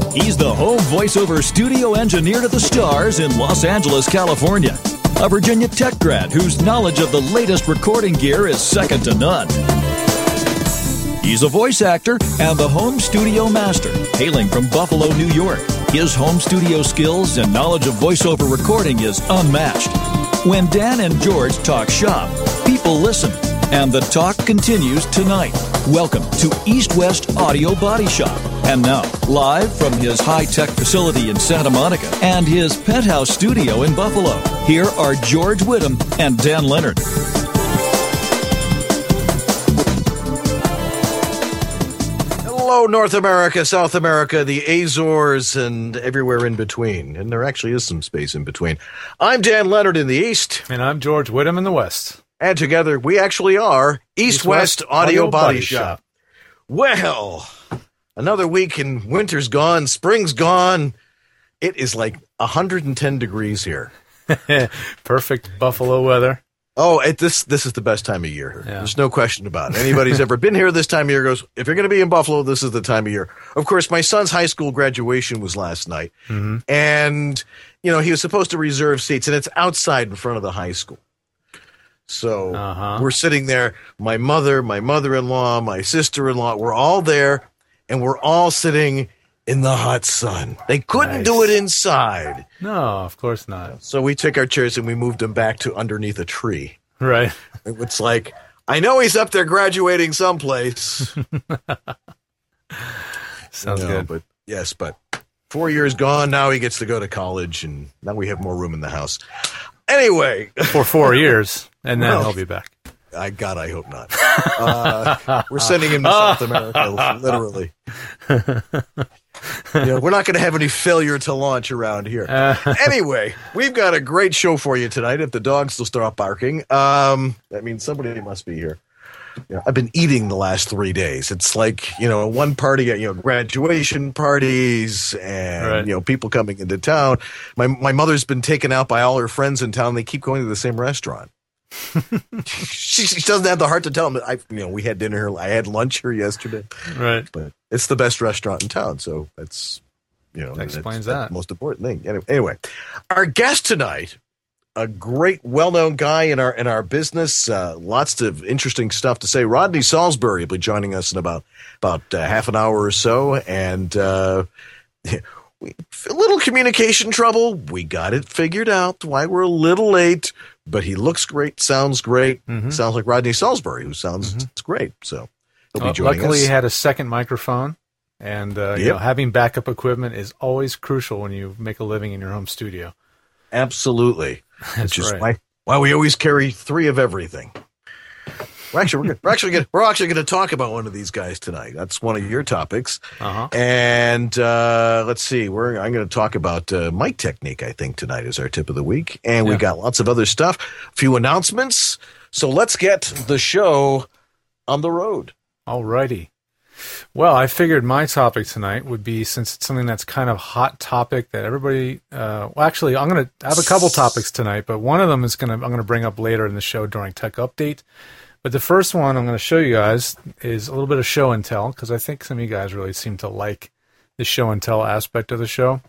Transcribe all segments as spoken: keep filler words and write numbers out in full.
He's the home voiceover studio engineer to the stars in Los Angeles, California. A Virginia Tech grad whose knowledge of the latest recording gear is second to none. He's a voice actor and the home studio master, hailing from Buffalo, New York. His home studio skills and knowledge of voiceover recording is unmatched. When Dan and George talk shop, people listen, and the talk continues tonight. Welcome to East West Audio Body Shop. And now, live from his high-tech facility in Santa Monica and his penthouse studio in Buffalo, here are George Whittam and Dan Leonard. Hello, North America, South America, the Azores, and everywhere in between. And there actually is some space in between. I'm Dan Leonard in the East. And I'm George Whittam in the West. And together, we actually are East, East West, West Audio, Audio Body, Body Shop. Shop. Well, another week and winter's gone, spring's gone. It is like one hundred ten degrees here. Perfect Buffalo weather. Oh, it, this this is the best time of year. Yeah. There's no question about it. Anybody's ever been here this time of year goes, if you're going to be in Buffalo, this is the time of year. Of course, my son's high school graduation was last night. Mm-hmm. And, you know, he was supposed to reserve seats, and it's outside in front of the high school. So uh-huh. we're sitting there, my mother, my mother-in-law, my sister-in-law, we're all there, and we're all sitting in the hot sun. They couldn't nice. do it inside. No, of course not. So we took our chairs and we moved them back to underneath a tree. Right. It's like, I know he's up there graduating someplace. Sounds you know, good. But yes, but four years gone, now he gets to go to college, and now we have more room in the house. Anyway. For four years, and then well, he'll be back. I God, I hope not. Uh, we're sending him to South America, literally. You know, we're not going to have any failure to launch around here. Uh, anyway, we've got a great show for you tonight. If the dogs will start barking, um, that means somebody must be here. You know, I've been eating the last three days. It's like, you know, one party, you know, graduation parties and, right. you know, people coming into town. My my mother's been taken out by all her friends in town. They keep going to the same restaurant. she, she doesn't have the heart to tell them. I, you know, we had dinner. I had lunch here yesterday. Right. But it's the best restaurant in town. So that's, you know, that explains that's, that. That's the most important thing. Anyway, anyway, our guest tonight, a great, well-known guy in our in our business. Uh, lots of interesting stuff to say. Rodney Salisbury will be joining us in about about uh, half an hour or so, and uh, we, a little communication trouble. We got it figured out. Why we're a little late, but he looks great, sounds great. Mm-hmm. Sounds like Rodney Salisbury, who sounds mm-hmm. great. So he'll be uh, joining luckily, us. he had a second microphone. And uh, yep. you know, having backup equipment is always crucial when you make a living in your home studio. Absolutely. That's Which is right. why, why we always carry three of everything. We're actually we're, we're actually gonna, we're actually going to talk about one of these guys tonight. That's one of your topics. Uh-huh. And uh, let's see, we're I'm going to talk about uh, mic technique. I think tonight is our tip of the week, and yeah. we got lots of other stuff. A few announcements. So let's get the show on the road. All righty. Well, I figured my topic tonight would be, since it's something that's kind of hot topic that everybody, uh, well, actually, I'm going to have a couple topics tonight, but one of them is going to, I'm going to bring up later in the show during Tech Update. But the first one I'm going to show you guys is a little bit of show and tell, because I think some of you guys really seem to like the show and tell aspect of the show.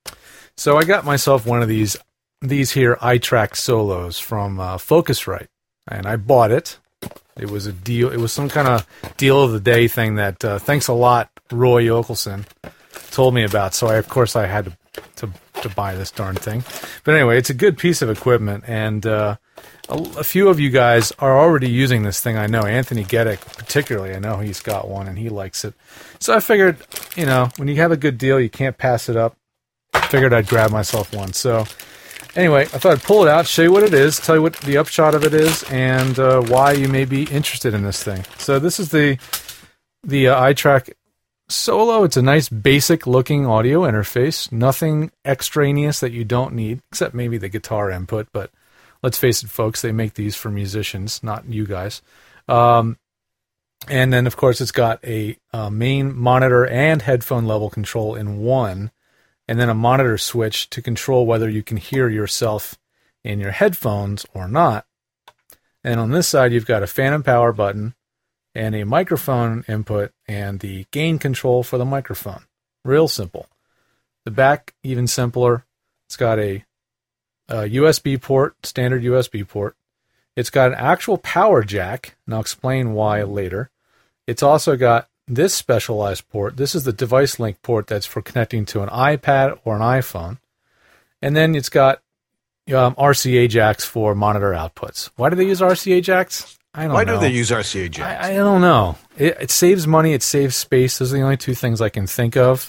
So I got myself one of these, these here iTrack Solos from uh, Focusrite, and I bought it. It was a deal. It was some kind of deal of the day thing that, uh, thanks a lot, Roy Yokelson told me about. So I, of course, I had to, to to buy this darn thing. But anyway, it's a good piece of equipment, and uh, a, a few of you guys are already using this thing. I know Anthony Geddick, particularly. I know he's got one and he likes it. So I figured, you know, when you have a good deal, you can't pass it up. I figured I'd grab myself one. So. Anyway, I thought I'd pull it out, show you what it is, tell you what the upshot of it is, and uh, why you may be interested in this thing. So this is the the uh, iTrack Solo. It's a nice, basic-looking audio interface. Nothing extraneous that you don't need, except maybe the guitar input. But let's face it, folks, they make these for musicians, not you guys. Um, and then, of course, it's got a, a main monitor and headphone level control in one. And then a monitor switch to control whether you can hear yourself in your headphones or not. And on this side, you've got a phantom power button and a microphone input and the gain control for the microphone. Real simple. The back, even simpler. It's got a, a U S B port, standard U S B port. It's got an actual power jack, and I'll explain why later. It's also got this specialized port. This is the device link port that's for connecting to an iPad or an iPhone. And then it's got um, R C A jacks for monitor outputs. Why do they use R C A jacks? I don't Why know. do they use R C A jacks? I, I don't know. It, it saves money. It saves space. Those are the only two things I can think of.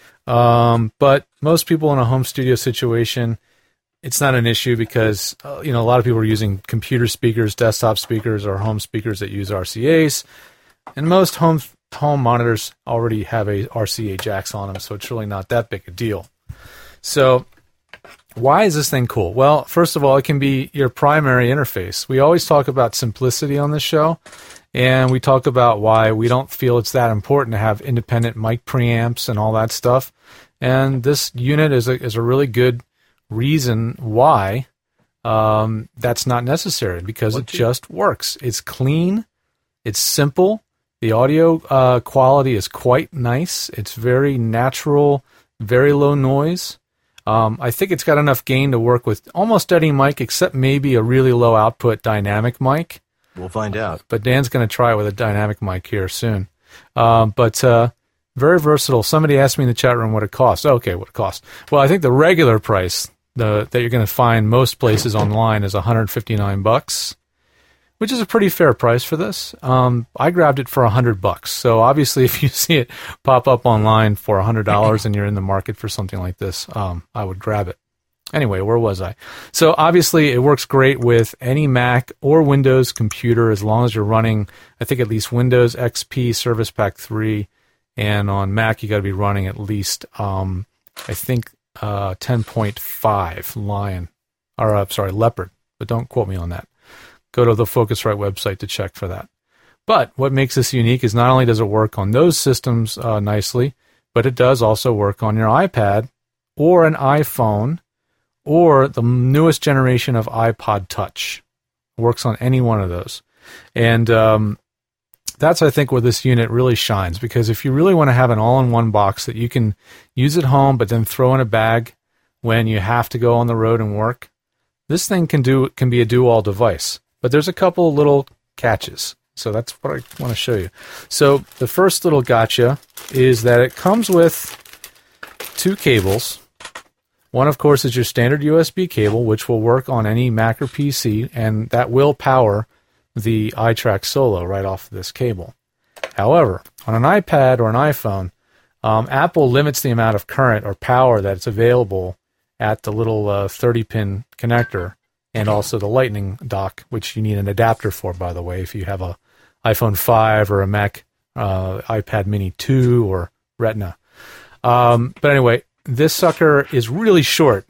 Um, but most people in a home studio situation, it's not an issue because uh, you know a lot of people are using computer speakers, desktop speakers, or home speakers that use R C As, and most home home monitors already have a R C A jacks on them, so it's really not that big a deal. So why is this thing cool? Well, first of all, it can be your primary interface. We always talk about simplicity on this show, and we talk about why we don't feel it's that important to have independent mic preamps and all that stuff. And this unit is a, is a really good reason why um, that's not necessary, because it just works. It's clean. It's simple. The audio uh, quality is quite nice. It's very natural, very low noise. Um, I think it's got enough gain to work with almost any mic except maybe a really low output dynamic mic. We'll find out. But Dan's going to try it with a dynamic mic here soon. Um, but uh, very versatile. Somebody asked me in the chat room what it costs. Okay, what it costs. Well, I think the regular price the, that you're going to find most places online is one hundred fifty-nine bucks, which is a pretty fair price for this. Um, I grabbed it for one hundred bucks. So obviously, if you see it pop up online for one hundred dollars and you're in the market for something like this, um, I would grab it. Anyway, where was I? So obviously, it works great with any Mac or Windows computer as long as you're running, I think, at least Windows X P Service Pack three. And on Mac, you got to be running at least, um, I think, uh, ten point five Lion. Or, uh, sorry, Leopard. But don't quote me on that. Go to the Focusrite website to check for that. But what makes this unique is not only does it work on those systems uh, nicely, but it does also work on your iPad or an iPhone or the newest generation of iPod Touch. It works on any one of those. And um, that's, I think, where this unit really shines, because if you really want to have an all-in-one box that you can use at home but then throw in a bag when you have to go on the road and work, this thing can do can be a do-all device. But there's a couple little catches. So that's what I want to show you. So the first little gotcha is that it comes with two cables. One, of course, is your standard U S B cable, which will work on any Mac or P C, and that will power the iTrack Solo right off of this cable. However, on an iPad or an iPhone, um, Apple limits the amount of current or power that's available at the little uh, thirty pin connector, and also the Lightning dock, which you need an adapter for, by the way, if you have a iPhone five or a Mac uh, iPad Mini two or Retina. Um, but anyway, this sucker is really short,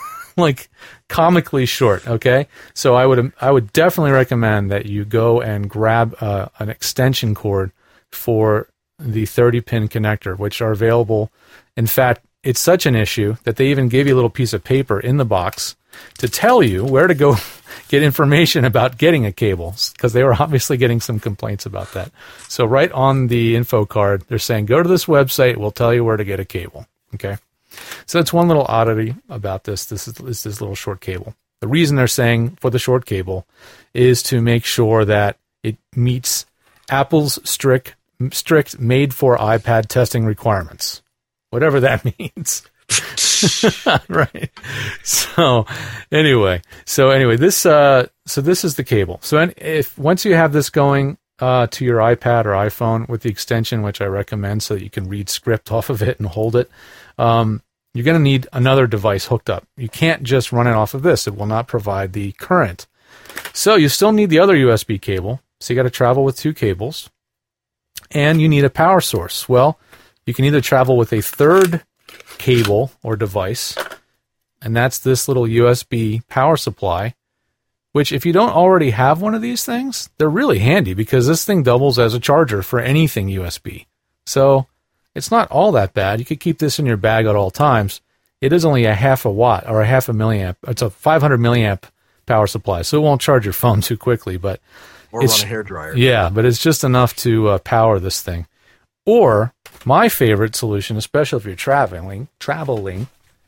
like comically short, okay? So I would I would definitely recommend that you go and grab uh, an extension cord for the thirty pin connector, which are available. In fact, it's such an issue that they even give you a little piece of paper in the box to tell you where to go get information about getting a cable, because they were obviously getting some complaints about that. So right on the info card, they're saying, go to this website, we'll tell you where to get a cable, okay? So that's one little oddity about this. This is, is this little short cable. The reason they're saying for the short cable is to make sure that it meets Apple's strict, strict made-for iPad testing requirements, whatever that means. Right. So anyway, so anyway, this uh, so this is the cable. So if once you have this going uh, to your iPad or iPhone with the extension, which I recommend, so that you can read script off of it and hold it, um, you're going to need another device hooked up. You can't just run it off of this; it will not provide the current. So you still need the other U S B cable. So you got to travel with two cables, and you need a power source. Well, you can either travel with a third cable or device, and that's this little U S B power supply, which if you don't already have one of these things, they're really handy because this thing doubles as a charger for anything U S B. So it's not all that bad. You could keep this in your bag at all times. It is only a half a watt or a half a milliamp. It's a five hundred milliamp power supply, so it won't charge your phone too quickly. But or it's, run a hairdryer. Yeah, but it's just enough to uh, power this thing. Or my favorite solution, especially if you're traveling, traveling,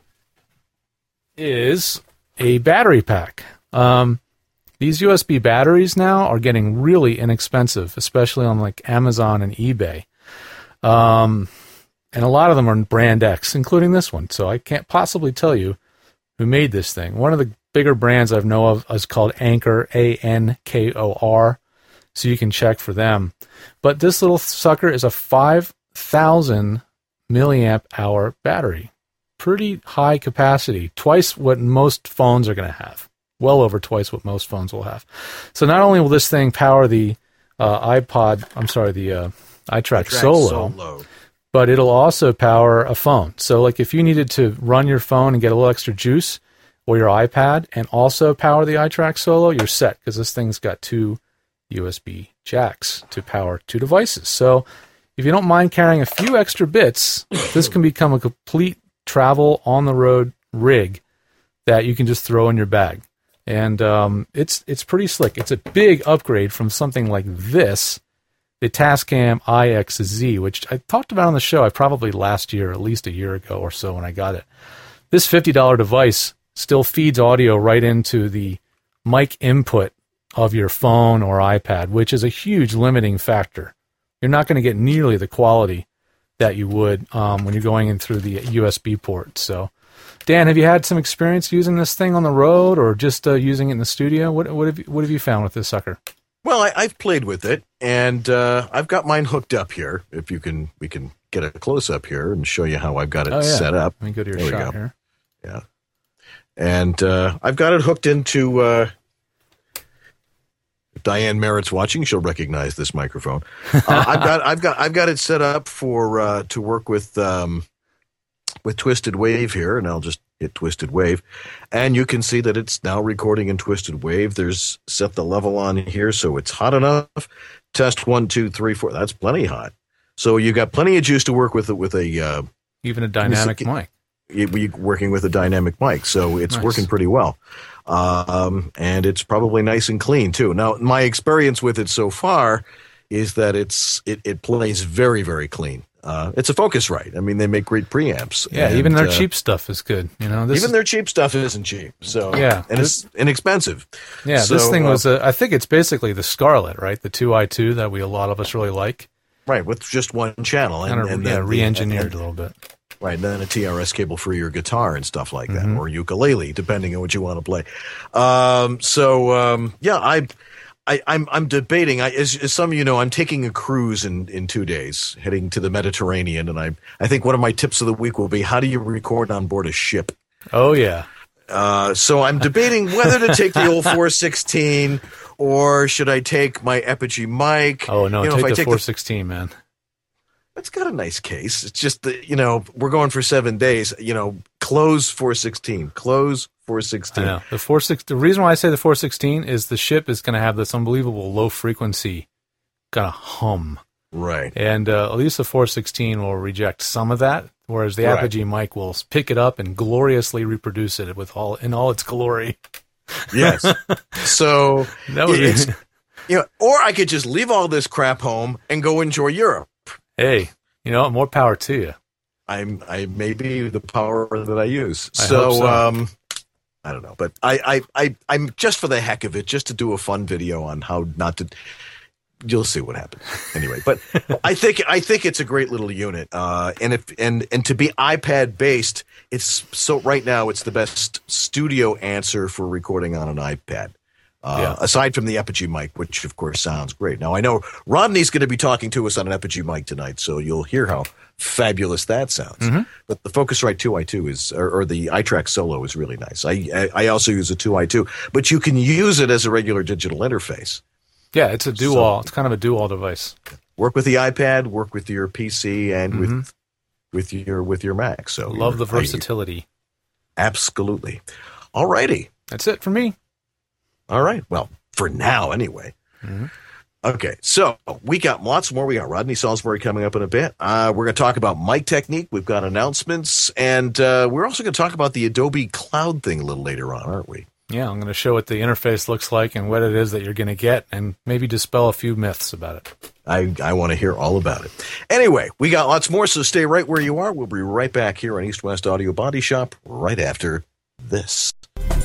is a battery pack. Um, these U S B batteries now are getting really inexpensive, especially on like Amazon and eBay. Um, and a lot of them are brand X, including this one. So I can't possibly tell you who made this thing. One of the bigger brands I know of is called Anchor, A N K O R. So you can check for them. But this little sucker is a five thousand milliamp hour battery. Pretty high capacity. Twice what most phones are going to have. Well over twice what most phones will have. So not only will this thing power the uh, iPod, I'm sorry, the uh, iTrack Solo, Solo, but it'll also power a phone. So like if you needed to run your phone and get a little extra juice, or your iPad, and also power the iTrack Solo, you're set, because this thing's got two U S B jacks to power two devices. So if you don't mind carrying a few extra bits, this can become a complete travel on-the-road rig that you can just throw in your bag. And um, it's it's pretty slick. It's a big upgrade from something like this, the Tascam I X Z, which I talked about on the show, I probably last year, at least a year ago or so when I got it. This fifty dollars device still feeds audio right into the mic input of your phone or iPad, which is a huge limiting factor. You're not going to get nearly the quality that you would um, when you're going in through the U S B port. So, Dan, have you had some experience using this thing on the road, or just uh, using it in the studio? What, what have you, what have you found with this sucker? Well, I, I've played with it, and uh, I've got mine hooked up here. If you can, we can get a close up here and show you how I've got it oh, yeah. set up. Let me go to your there shot here. Yeah. And uh, I've got it hooked into. Uh, if Diane Merritt's watching, she'll recognize this microphone. Uh, I've got, I've got, I've got it set up for uh, to work with um, with Twisted Wave here, and I'll just hit Twisted Wave, and you can see that it's now recording in Twisted Wave. There's set the level on here, so it's hot enough. Test one, two, three, four. That's plenty hot. So you got plenty of juice to work with it with a uh, even a dynamic mic. You're working with a dynamic mic, so it's nice. Working pretty well. Um, and it's probably nice and clean, too. Now, my experience with it so far is that it's it, it plays very, very clean. Uh, it's a Focusrite. I mean, they make great preamps. Yeah, and, even their uh, cheap stuff is good. You know, this even is, their cheap stuff isn't cheap. So yeah, and this, it's inexpensive. Yeah, so, this thing uh, was. A, I think it's basically the Scarlett, right? The two i two that we a lot of us really like. Right, with just one channel, and, kind of, and yeah, then re-engineered and, a little bit. Right, and then a T R S cable for your guitar and stuff like that, mm-hmm. or ukulele, depending on what you want to play. Um, so um, yeah, I, I, I'm I'm debating. I, as, as some of you know, I'm taking a cruise in, in two days, heading to the Mediterranean, and I I think one of my tips of the week will be how do you record on board a ship? Oh yeah. Uh, so I'm debating whether to take the old four sixteen or should I take my Epigee mic. Oh no, you know, take if I the take four sixteen, man. It's got a nice case. It's just that, you know, we're going for seven days. You know, close four sixteen. Close four sixteen. I know. The four sixteen. The reason why I say the four sixteen is the ship is going to have this unbelievable low frequency kind of hum. Right. And uh, at least the four sixteen will reject some of that, whereas the right. Apogee mic will pick it up and gloriously reproduce it with all in all its glory. Yes. So that would it's, be... you know, or I could just leave all this crap home and go enjoy Europe. Hey, you know, more power to you. I'm I may be the power that I use. I so, hope so. um I don't know, but I, I, I I'm just for the heck of it, just to do a fun video on how not to. You'll see what happens anyway. But I think I think it's a great little unit, uh, and if and and to be iPad based, it's so right now it's the best studio answer for recording on an iPad. Uh, yeah. Aside from the Epigee mic, which of course sounds great. Now I know Rodney's going to be talking to us on an Epigee mic tonight, so you'll hear how fabulous that sounds. Mm-hmm. But the Focusrite two i two is, or, or the iTrack Solo is really nice. I, I I also use a two i two, but you can use it as a regular digital interface. Yeah, it's a dual. So, it's kind of a dual device. Work with the iPad, work with your P C, and mm-hmm. with with your with your Mac. So love the versatility. I, absolutely. All righty. That's it for me. All right. Well, for now, anyway. Mm-hmm. Okay. So we got lots more. We got Rodney Salisbury coming up in a bit. Uh, we're going to talk about mic technique. We've got announcements, and uh, we're also going to talk about the Adobe Cloud thing a little later on, aren't we? Yeah, I'm going to show what the interface looks like and what it is that you're going to get, and maybe dispel a few myths about it. I, I want to hear all about it. Anyway, we got lots more, so stay right where you are. We'll be right back here on East West Audio Body Shop right after this.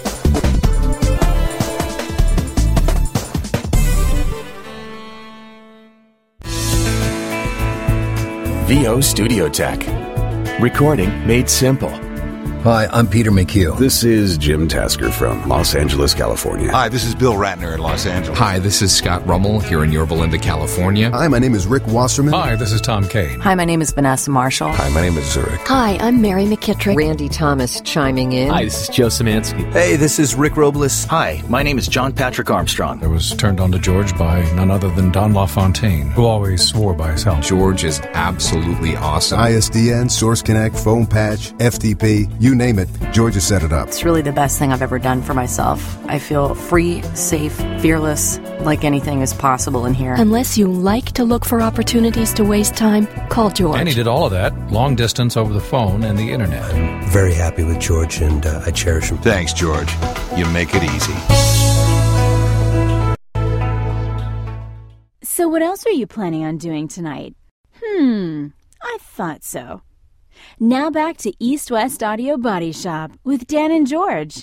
V O Studio Tech. Recording made simple. Hi, I'm Peter McHugh. This is Jim Tasker from Los Angeles, California. Hi, this is Bill Ratner in Los Angeles. Hi, this is Scott Rummel here in Yorba Linda, California. Hi, my name is Rick Wasserman. Hi, this is Tom Kane. Hi, my name is Vanessa Marshall. Hi, my name is Zurich. Hi, I'm Mary McKittrick. Randy Thomas chiming in. Hi, this is Joe Szymanski. Hey, this is Rick Robles. Hi, my name is John Patrick Armstrong. I was turned on to George by none other than Don LaFontaine, who always swore by his health. George is absolutely awesome. I S D N, Source Connect, Phone Patch, F T P, you name it, George has set it up. It's really the best thing I've ever done for myself. I feel free, safe, fearless, like anything is possible in here. Unless you like to look for opportunities to waste time, call George. And he did all of that, long distance over the phone and the internet. I'm very happy with George, and uh, I cherish him. Thanks, George. You make it easy. So what else are you planning on doing tonight? Hmm, I thought so. Now back to East West Audio Body Shop with Dan and George.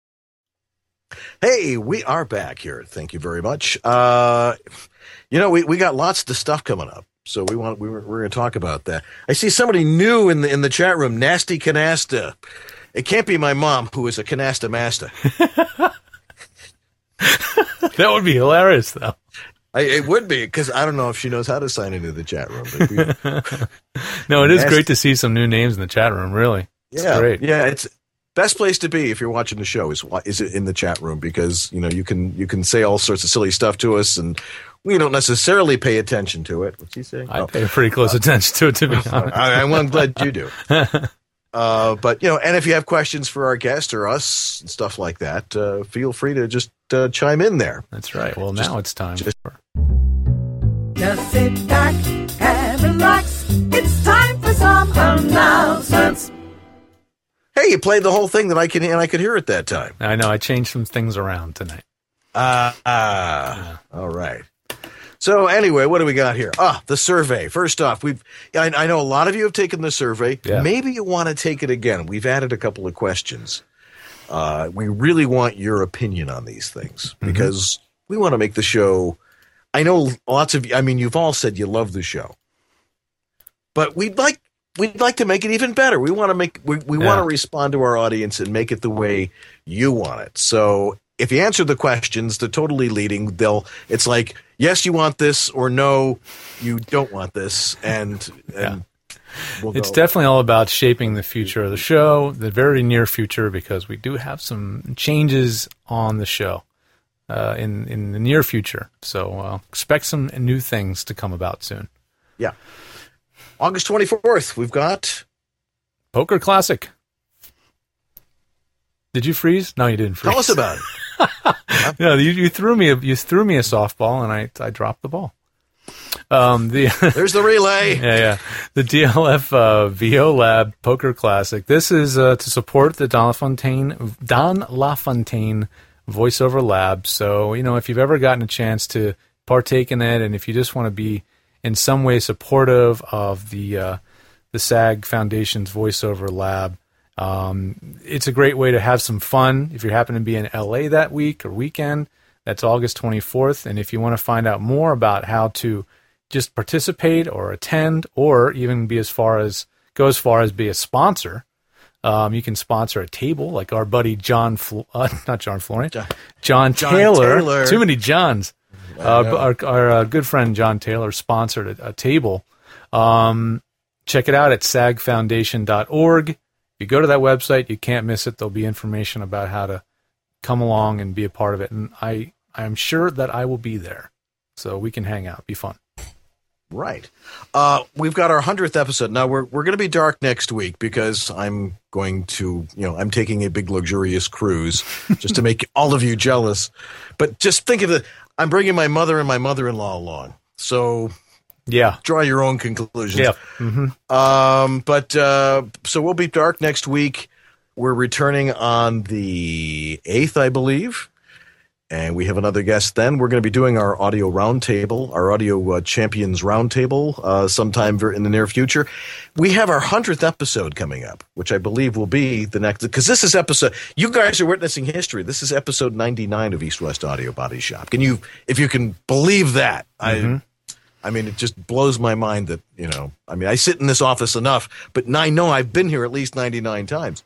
Hey, we are back here. Thank you very much. Uh, you know, we, we got lots of stuff coming up, so we want we were, we're going to talk about that. I see somebody new in the in the chat room, Nasty Canasta. It can't be my mom, who is a canasta master. That would be hilarious, though. I, it would be, because I don't know if she knows how to sign into the chat room. But we, no, it is nasty. great to see some new names in the chat room, really. It's yeah, great. Yeah, it's best place to be if you're watching the show is is in the chat room, because you know you can you can say all sorts of silly stuff to us, and we don't necessarily pay attention to it. What's he saying? I oh. pay pretty close uh, attention to it, to be honest. I, I'm glad you do. Uh, but, you know, and if you have questions for our guest or us and stuff like that, uh, feel free to just uh, chime in there. That's right. Well, just, now it's time. Just, for... just sit back and relax. It's time for some announcements. Hey, you played the whole thing that I can and I could hear at that time. I know. I changed some things around tonight. Uh, ah, yeah. All right. So anyway, what do we got here? Ah, the survey. First off, we've I, I know a lot of you have taken the survey. Yeah. Maybe you want to take it again. We've added a couple of questions. Uh, we really want your opinion on these things, because mm-hmm. we want to make the show. I know lots of you, I mean, you've all said you love the show, but we'd like we'd like to make it even better. We want to make we, we yeah. want to respond to our audience and make it the way you want it. So if you answer the questions, they're totally leading. They'll. It's like, yes, you want this, or no, you don't want this, and and yeah. we'll it's definitely all about shaping the future of the show, the very near future, because we do have some changes on the show uh, in in the near future. So uh, expect some new things to come about soon. Yeah, August twenty-fourth, we've got Poker Classic. Did you freeze? No, you didn't freeze. Tell us about it. No, you, you threw me a you threw me a softball, and I I dropped the ball. Um, the there's the relay. Yeah, yeah. The D L F uh, V O Lab Poker Classic. This is uh, to support the Don LaFontaine Don LaFontaine Voiceover Lab. So you know, if you've ever gotten a chance to partake in it, and if you just want to be in some way supportive of the uh, the SAG Foundation's Voiceover Lab. Um, it's a great way to have some fun if you happen to be in L A that week or weekend. That's August twenty-fourth. And if you want to find out more about how to just participate or attend, or even be as far as go as far as be a sponsor, um, you can sponsor a table like our buddy John, Flo- uh, not John Florian, John, John, John Taylor. Taylor. Too many Johns. Uh, our our uh, good friend John Taylor sponsored a, a table. Um, check it out at sag foundation dot org. If you go to that website, you can't miss it. There'll be information about how to come along and be a part of it. And I, I'm sure that I will be there. So we can hang out. Be fun. Right. Uh, we've got our hundredth episode. Now, we're we're going to be dark next week, because I'm going to, you know, I'm taking a big luxurious cruise just to make all of you jealous. But just think of it. I'm bringing my mother and my mother-in-law along. So... yeah. Draw your own conclusions. Yeah. Mm-hmm. Um, but uh, so we'll be dark next week. We're returning on the eighth, I believe. And we have another guest then. We're going to be doing our audio roundtable, our audio uh, champions roundtable uh, sometime in the near future. We have our hundredth episode coming up, which I believe will be the next, because this is episode, you guys are witnessing history. This is episode ninety-nine of East West Audio Body Shop. Can you, if you can believe that, mm-hmm. I, I mean, it just blows my mind that, you know, I mean, I sit in this office enough, but I know I've been here at least ninety-nine times.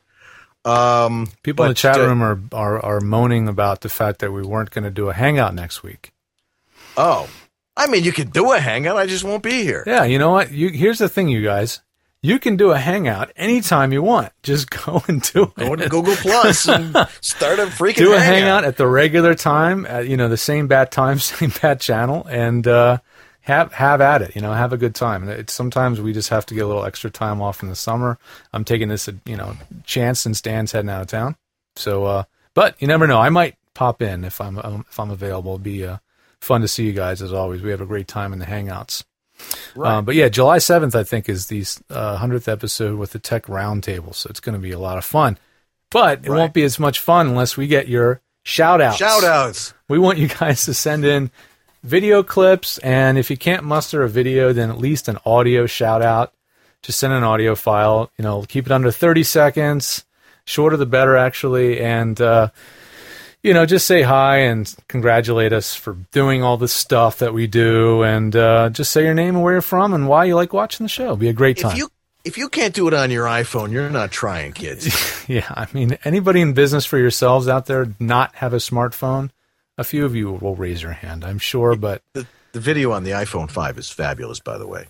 Um, People in the chat room are, are are moaning about the fact that we weren't going to do a hangout next week. Oh, I mean, you can do a hangout. I just won't be here. Yeah, you know what? You, here's the thing, you guys. You can do a hangout anytime you want. Just go and do it. Go to Google Plus and start a freaking do a hangout. hangout at the regular time, at, you know, the same bat time, same bat channel, and uh, have have at it. You know, have a good time. It's sometimes we just have to get a little extra time off in the summer. I'm taking this, you know, chance since Dan's heading out of town. So, uh, but you never know. I might pop in if I'm um, if I'm available. It'll be uh, fun to see you guys as always. We have a great time in the hangouts. Right. Um, but yeah, July seventh, I think, is the uh, hundredth episode with the Tech Roundtable. So it's going to be a lot of fun. But it right. won't be as much fun unless we get your shout outs. Shout outs. We want you guys to send in video clips, and if you can't muster a video, then at least an audio shout out. Just send an audio file. You know, keep it under thirty seconds. Shorter the better, actually. And, uh, you know, just say hi and congratulate us for doing all this stuff that we do. And uh, just say your name and where you're from and why you like watching the show. It'll be a great time. If you, if you can't do it on your iPhone, you're not trying, kids. Yeah, I mean, anybody in business for yourselves out there not have a smartphone? A few of you will raise your hand, I'm sure, but the, the video on the iPhone five is fabulous, by the way.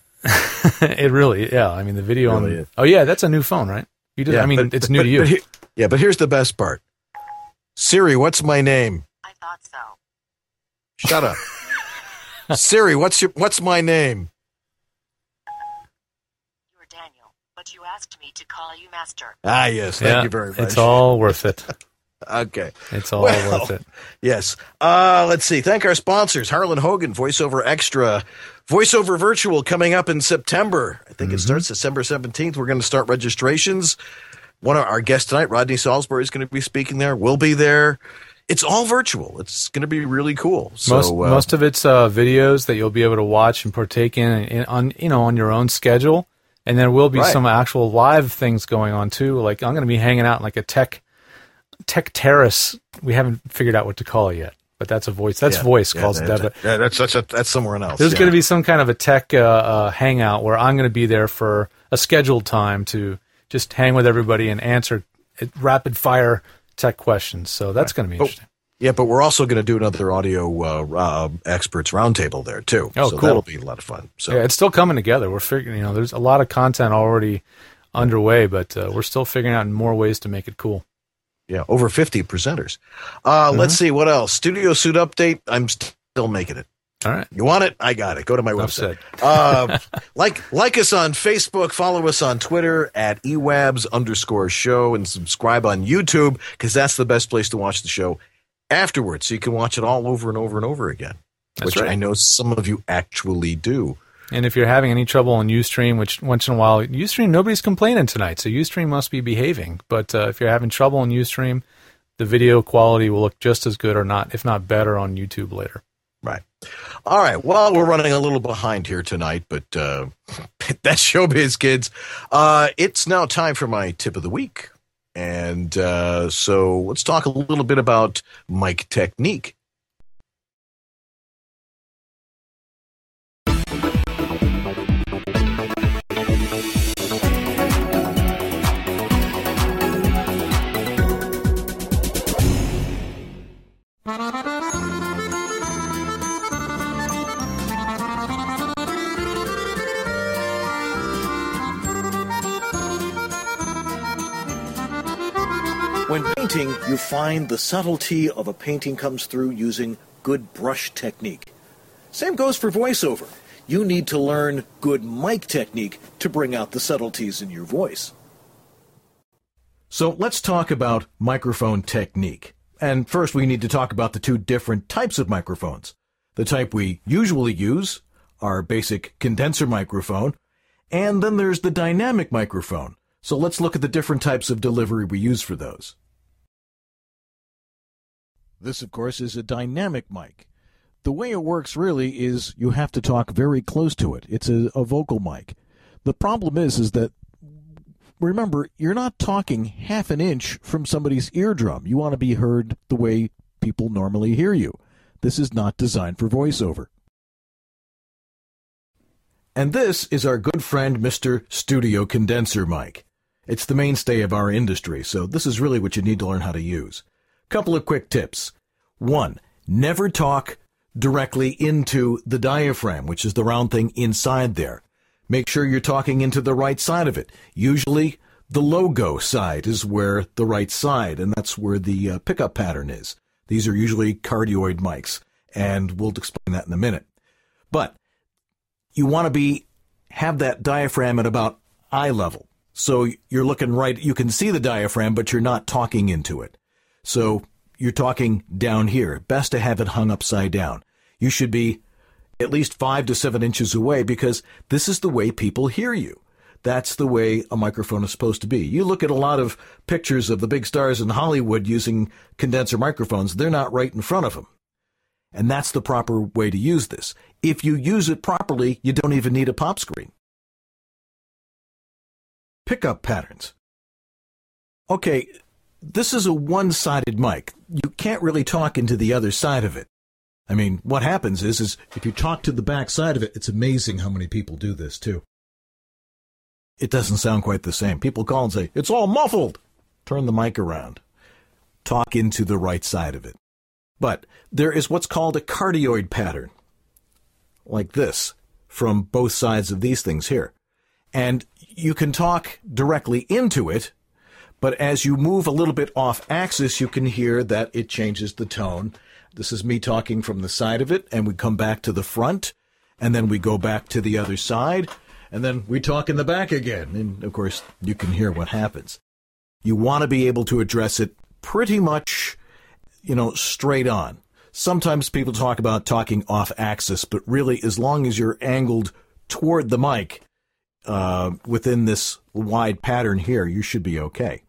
It really, yeah. I mean, the video really on. Is. Oh yeah, that's a new phone, right? You did. Yeah, I mean, but, it's but, new but, to you. But he, yeah, but here's the best part. Siri, what's my name? I thought so. Shut up. Siri, what's your what's my name? You're Daniel, but you asked me to call you Master. Ah, yes. Thank yeah, you very much. It's all worth it. Okay. It's all well, worth it. Yes. Uh, let's see. Thank our sponsors. Harlan Hogan, VoiceOver Extra. VoiceOver Virtual coming up in September. I think mm-hmm. it starts December seventeenth. We're going to start registrations. One of our guests tonight, Rodney Salisbury, is going to be speaking there. We'll be there. It's all virtual. It's going to be really cool. So, most, uh, most of it's uh, videos that you'll be able to watch and partake in, in on you know on your own schedule. And there will be right. some actual live things going on too. Like I'm going to be hanging out in like a tech tech terrace. We haven't figured out what to call it yet, but that's a voice. That's yeah, voice yeah, calls that, Deb. That, yeah, that's that's a, that's somewhere else. There's yeah. going to be some kind of a tech uh, uh, hangout where I'm going to be there for a scheduled time to just hang with everybody and answer rapid fire tech questions. So that's right. going to be but, interesting. Yeah, but we're also going to do another audio uh, uh, experts roundtable there too. Oh, so cool. That'll be a lot of fun. So yeah, it's still coming together. We're figuring, you know, there's a lot of content already underway, but uh, we're still figuring out more ways to make it cool. Yeah, over fifty presenters. Uh, mm-hmm. Let's see what else. Studio Suit update. I'm still making it. All right. You want it? I got it. Go to my website. uh, like like us on Facebook. Follow us on Twitter at ewabs underscore show and subscribe on YouTube because that's the best place to watch the show afterwards. So you can watch it all over and over and over again, that's which right. I know some of you actually do. And if you're having any trouble on Ustream, which once in a while, Ustream, nobody's complaining tonight, so Ustream must be behaving. But uh, if you're having trouble on Ustream, the video quality will look just as good or not, if not better, on YouTube later. Right. All right. Well, we're running a little behind here tonight, but uh, that's showbiz, kids. Uh, it's now time for my tip of the week. And uh, so let's talk a little bit about mic technique. When painting, you find the subtlety of a painting comes through using good brush technique. Same goes for voiceover. You need to learn good mic technique to bring out the subtleties in your voice. So let's talk about microphone technique. And first we need to talk about the two different types of microphones. The type we usually use, our basic condenser microphone, and then there's the dynamic microphone. So let's look at the different types of delivery we use for those. This, of course, is a dynamic mic. The way it works really is you have to talk very close to it. It's a, a vocal mic. The problem is, is that, remember, you're not talking half an inch from somebody's eardrum. You want to be heard the way people normally hear you. This is not designed for voiceover. And this is our good friend, Mister Studio Condenser Mic. It's the mainstay of our industry, so this is really what you need to learn how to use. Couple of quick tips. One, never talk directly into the diaphragm, which is the round thing inside there. Make sure you're talking into the right side of it. Usually, the logo side is where the right side, and that's where the uh, pickup pattern is. These are usually cardioid mics, and we'll explain that in a minute. But you want to be have that diaphragm at about eye level. So you're looking right, you can see the diaphragm, but you're not talking into it. So you're talking down here. Best to have it hung upside down. You should be at least five to seven inches away because this is the way people hear you. That's the way a microphone is supposed to be. You look at a lot of pictures of the big stars in Hollywood using condenser microphones. They're not right in front of them. And that's the proper way to use this. If you use it properly, you don't even need a pop screen. Pickup patterns. Okay, this is a one-sided mic. You can't really talk into the other side of it. I mean, what happens is, is if you talk to the back side of it, it's amazing how many people do this, too. It doesn't sound quite the same. People call and say, it's all muffled. Turn the mic around. Talk into the right side of it. But there is what's called a cardioid pattern, like this, from both sides of these things here. And you can talk directly into it, but as you move a little bit off axis, you can hear that it changes the tone. This is me talking from the side of it, and we come back to the front, and then we go back to the other side, and then we talk in the back again. And, of course, you can hear what happens. You want to be able to address it pretty much, you know, straight on. Sometimes people talk about talking off axis, but really, as long as you're angled toward the mic, uh, within this wide pattern here, you should be okay.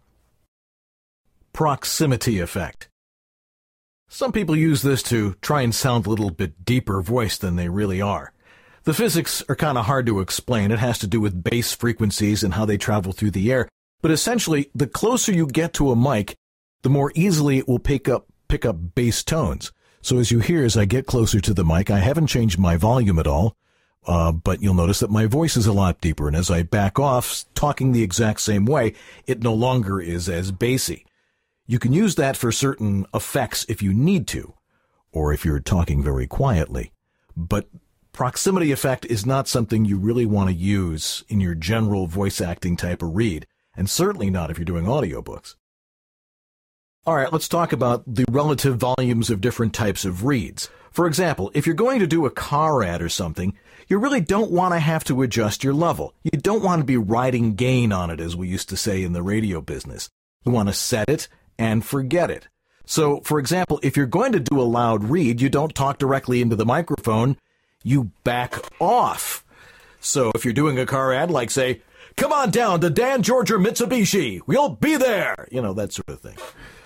Proximity effect. Some people use this to try and sound a little bit deeper voice than they really are. The physics are kind of hard to explain. It has to do with bass frequencies and how they travel through the air. But essentially, the closer you get to a mic, the more easily it will pick up pick up bass tones. So as you hear, as I get closer to the mic, I haven't changed my volume at all, uh, but you'll notice that my voice is a lot deeper. And as I back off, talking the exact same way, it no longer is as bassy. You can use that for certain effects if you need to, or if you're talking very quietly. But proximity effect is not something you really want to use in your general voice acting type of read, and certainly not if you're doing audiobooks. All right, let's talk about the relative volumes of different types of reads. For example, if you're going to do a car ad or something, you really don't want to have to adjust your level. You don't want to be riding gain on it, as we used to say in the radio business. You want to set it and forget it. So, for example, if you're going to do a loud read, you don't talk directly into the microphone, you back off. So if you're doing a car ad, like say, come on down to Dan Georgia Mitsubishi, we'll be there, you know, that sort of thing.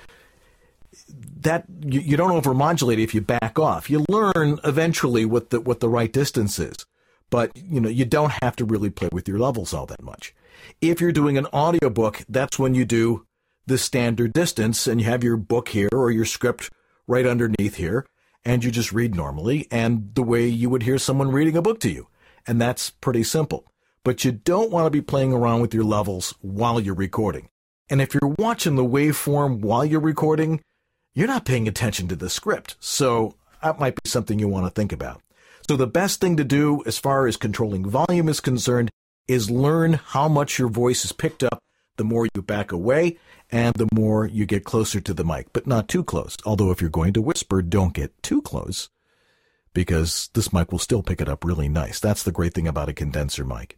That you, you don't overmodulate if you back off. You learn eventually what the what the right distance is, but you know you don't have to really play with your levels all that much. If you're doing an audiobook, that's when you do the standard distance, and you have your book here or your script right underneath here, and you just read normally and the way you would hear someone reading a book to you, and that's pretty simple. But you don't want to be playing around with your levels while you're recording. And if you're watching the waveform while you're recording, you're not paying attention to the script, so that might be something you want to think about. So the best thing to do as far as controlling volume is concerned is learn how much your voice is picked up the more you back away and the more you get closer to the mic, but not too close. Although if you're going to whisper, don't get too close because this mic will still pick it up really nice. That's the great thing about a condenser mic.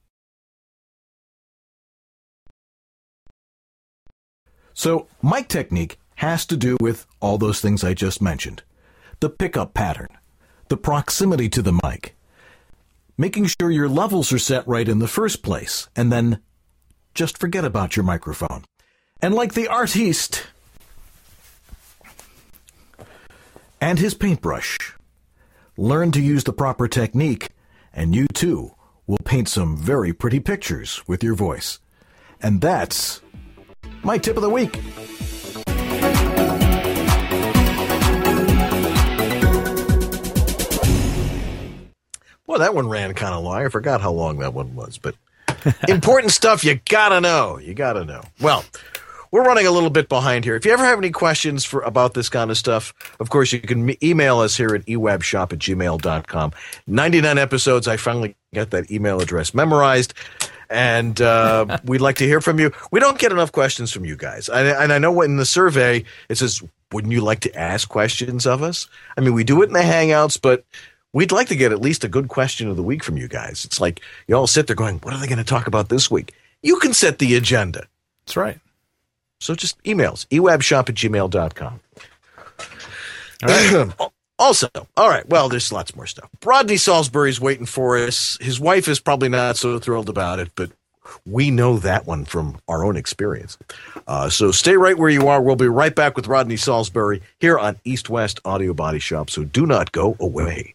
So mic technique has to do with all those things I just mentioned. The pickup pattern, the proximity to the mic, making sure your levels are set right in the first place, and then just forget about your microphone. And like the artiste, and his paintbrush. Learn to use the proper technique, and you too will paint some very pretty pictures with your voice. And that's my tip of the week. Well, that one ran kind of long. I forgot how long that one was, but important stuff you gotta know. You gotta know. Well, we're running a little bit behind here. If you ever have any questions for about this kind of stuff, of course, you can me- email us here at e web shop at gmail dot com. ninety-nine episodes. I finally got that email address memorized, and uh, we'd like to hear from you. We don't get enough questions from you guys. And, and I know in the survey, it says, wouldn't you like to ask questions of us? I mean, we do it in the Hangouts, but we'd like to get at least a good question of the week from you guys. It's like you all sit there going, what are they going to talk about this week? You can set the agenda. That's right. So just emails, e web shop at gmail dot com. All right. Also, all right, well, there's lots more stuff. Rodney Salisbury's waiting for us. His wife is probably not so thrilled about it, but we know that one from our own experience. Uh, so stay right where you are. We'll be right back with Rodney Salisbury here on East West Audio Body Shop, so do not go away.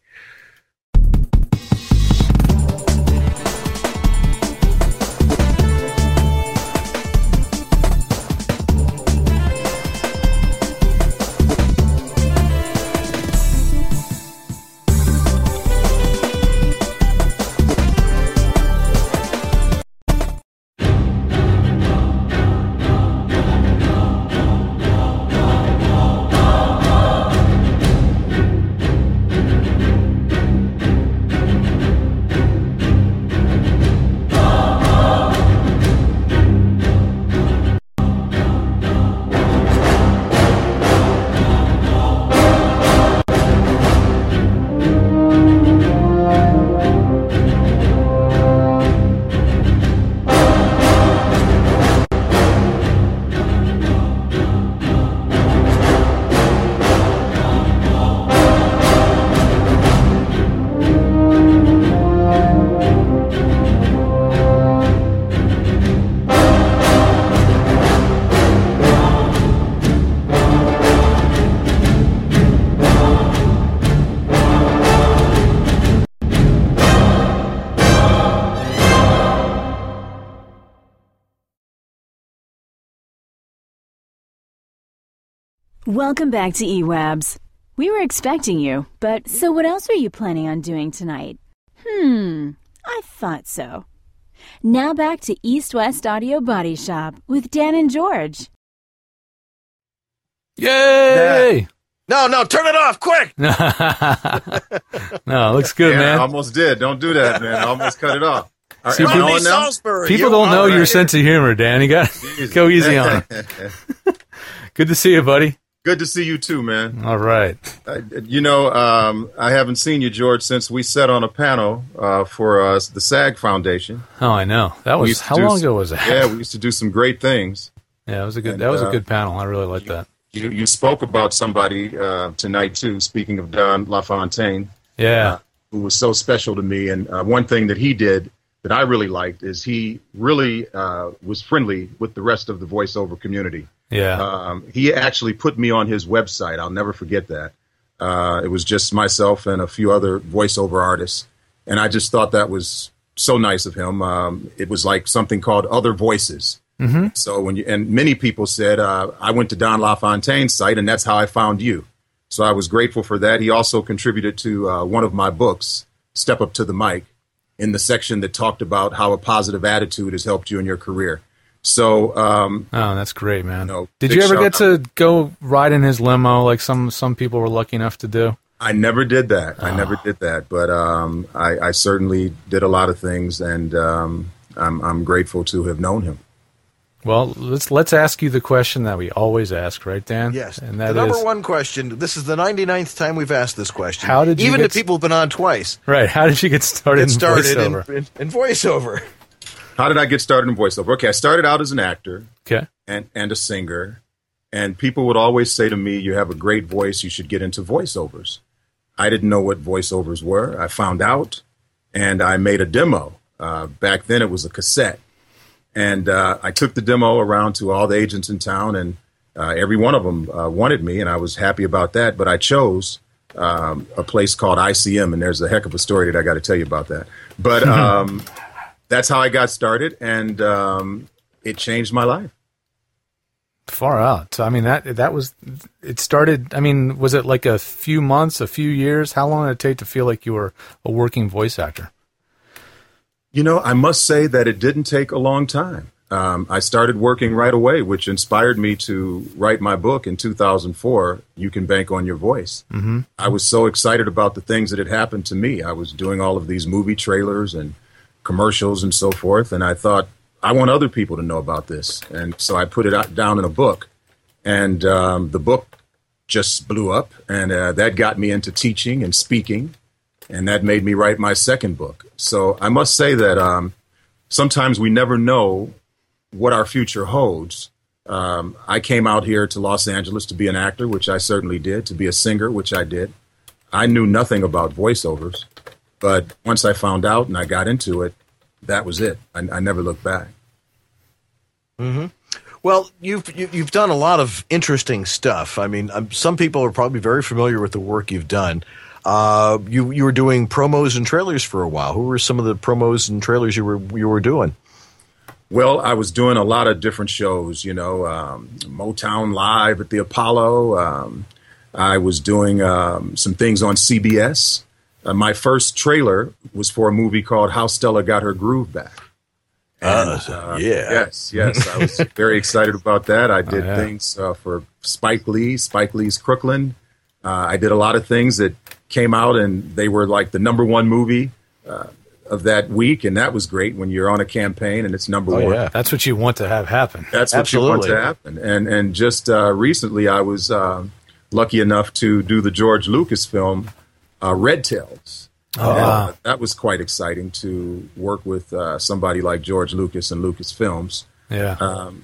Welcome back to eWebs. We were expecting you, but so what else are you planning on doing tonight? Hmm, I thought so. Now back to East West Audio Body Shop with Dan and George. Yay! No, no, turn it off, quick! No, it looks good, yeah, man. I almost did. Don't do that, man. I almost cut it off. All See, right, people, on now? people don't know your sense of humor, Dan. You got to go easy on it. Good to see you, buddy. Good to see you too, man. All right. Uh, you know, um, I haven't seen you, George, since we sat on a panel uh, for uh, the SAG Foundation. Oh, I know. That was how long ago was that? Yeah, we used to do some great things. Yeah, it was a good. And, that was uh, a good panel. I really liked you, that. You you spoke about somebody uh, tonight too. Speaking of Don LaFontaine, yeah, uh, who was so special to me, and uh, one thing that he did that I really liked is he really uh, was friendly with the rest of the voiceover community. Yeah. Um, he actually put me on his website. I'll never forget that. Uh, it was just myself and a few other voiceover artists. And I just thought that was so nice of him. Um, it was like something called Other Voices. Mm-hmm. So when you, and many people said, uh, I went to Don LaFontaine's site and that's how I found you. So I was grateful for that. He also contributed to uh, one of my books, Step Up to the Mic, in the section that talked about how a positive attitude has helped you in your career. So, um, oh, that's great, man. You know, Did you ever get to go ride in his limo like some, some people were lucky enough to do? I never did that. Oh. I never did that. But um, I, I certainly did a lot of things, and um, I'm, I'm grateful to have known him. Well, let's let's ask you the question that we always ask, right, Dan? Yes. And that the number is, one question. This is the ninety-ninth time we've asked this question. How did you Even get to people who've been on twice. Right. How did you get started, Get started in voiceover? In, in, in voiceover. How did I get started in voiceover? Okay, I started out as an actor. Okay. And, and a singer. And people would always say to me, you have a great voice, you should get into voiceovers. I didn't know what voiceovers were. I found out, and I made a demo. Uh, back then, it was a cassette. And uh, I took the demo around to all the agents in town, and Uh, every one of them uh, wanted me, and I was happy about that. But I chose um, a place called I C M, and there's a heck of a story that I got to tell you about that. But um, that's how I got started, and um, it changed my life. Far out. I mean, that that was, it started, I mean, was it like a few months, a few years? How long did it take to feel like you were a working voice actor? You know, I must say that it didn't take a long time. Um, I started working right away, which inspired me to write my book in two thousand four, You Can Bank on Your Voice. Mm-hmm. I was so excited about the things that had happened to me. I was doing all of these movie trailers and commercials and so forth, and I thought, I want other people to know about this. And so I put it out, down in a book, and um, the book just blew up, and uh, that got me into teaching and speaking, and that made me write my second book. So I must say that um, sometimes we never know what our future holds. Um, I came out here to Los Angeles to be an actor, which I certainly did, to be a singer, which I did. I knew nothing about voiceovers, but once I found out and I got into it, that was it. I, I never looked back. Mm-hmm. Well, you've you, you've done a lot of interesting stuff. I mean, um, some people are probably very familiar with the work you've done. Uh, you you were doing promos and trailers for a while. Who were some of the promos and trailers you were you were doing? Well, I was doing a lot of different shows, you know, um, Motown Live at the Apollo. Um, I was doing um, some things on C B S. Uh, my first trailer was for a movie called How Stella Got Her Groove Back. And, uh, uh, yeah. Yes, yes. I was very excited about that. I did oh, yeah. things uh, for Spike Lee, Spike Lee's Crooklyn. Uh, I did a lot of things that came out, and they were like the number one movie uh, of that week, and that was great when you're on a campaign and it's number oh, one. Yeah. That's what you want to have happen. That's what Absolutely. you want to happen. And and just uh, recently, I was uh, lucky enough to do the George Lucas film uh, Red Tails. Oh, and, wow. uh, that was quite exciting to work with uh, somebody like George Lucas and Lucasfilms. Yeah. Um,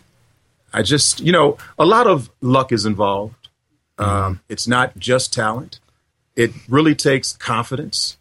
I just, you know, a lot of luck is involved. Um, Mm-hmm. It's not just talent. It really takes confidence.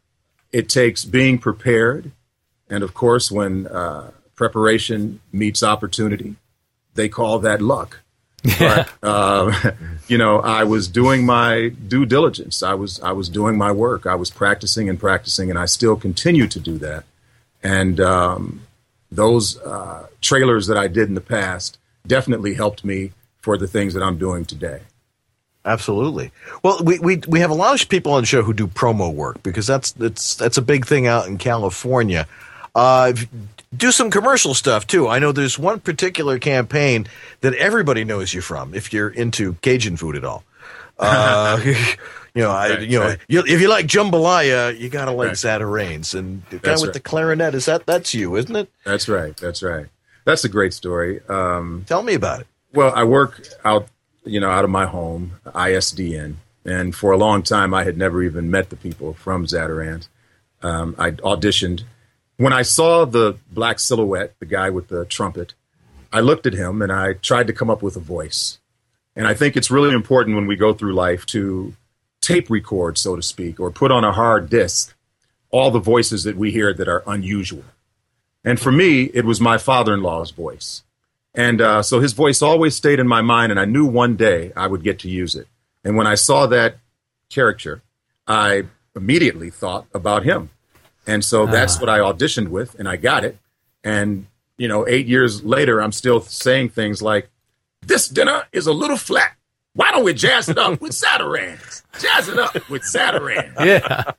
It takes being prepared. And of course, when uh, preparation meets opportunity, they call that luck. Yeah. But, uh, you know, I was doing my due diligence. I was I was doing my work. I was practicing and practicing, and I still continue to do that. And um, those uh, trailers that I did in the past definitely helped me for the things that I'm doing today. Absolutely. Well, we, we we have a lot of people on the show who do promo work because that's that's that's a big thing out in California. Uh, do some commercial stuff too. I know there's one particular campaign that everybody knows you from if you're into Cajun food at all. Uh, you know, I, Right, you know, right. you, if you like jambalaya, you gotta like Right. Zata Rains, and the guy That's with right. the clarinet is that that's you, isn't it? That's right. That's right. That's a great story. Um, Tell me about it. well, I work out, you know, out of my home, I S D N, and for a long time I had never even met the people from Zatarans. Um, I auditioned. When I saw the black silhouette, the guy with the trumpet, I looked at him and I tried to come up with a voice. And I think it's really important when we go through life to tape record, so to speak, or put on a hard disk all the voices that we hear that are unusual. And for me, it was my father-in-law's voice. And uh, so his voice always stayed in my mind, and I knew one day I would get to use it. And when I saw that character, I immediately thought about him. And so that's what I auditioned with, and I got it. And, you know, eight years later, I'm still saying things like, this dinner is a little flat. Why don't we jazz it up with Zatarans? Jazz it up with Zatarans. Yeah.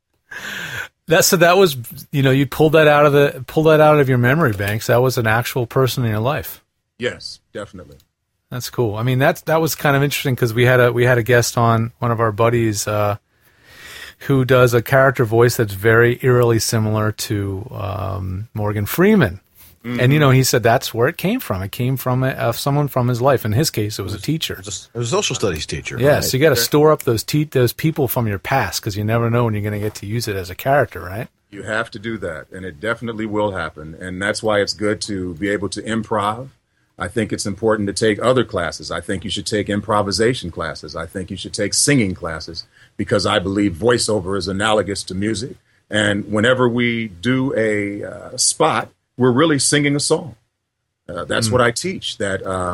That so that was, you know, you pulled that out of the pulled that out of your memory banks. That was an actual person in your life. Yes, definitely. That's cool. I mean, that's that was kind of interesting because we had a we had a guest on, one of our buddies, uh, who does a character voice that's very eerily similar to um, Morgan Freeman. Mm-hmm. And, you know, he said that's where it came from. It came from a, uh, someone from his life. In his case, it was a teacher. It was a social studies teacher. Yeah, right? so you got to store up those te- those people from your past because you never know when you're going to get to use it as a character, right? You have to do that, and it definitely will happen. And that's why it's good to be able to improv. I think it's important to take other classes. I think you should take improvisation classes. I think you should take singing classes because I believe voiceover is analogous to music. And whenever we do a uh, spot, we're really singing a song. Uh, that's mm. what I teach, that um,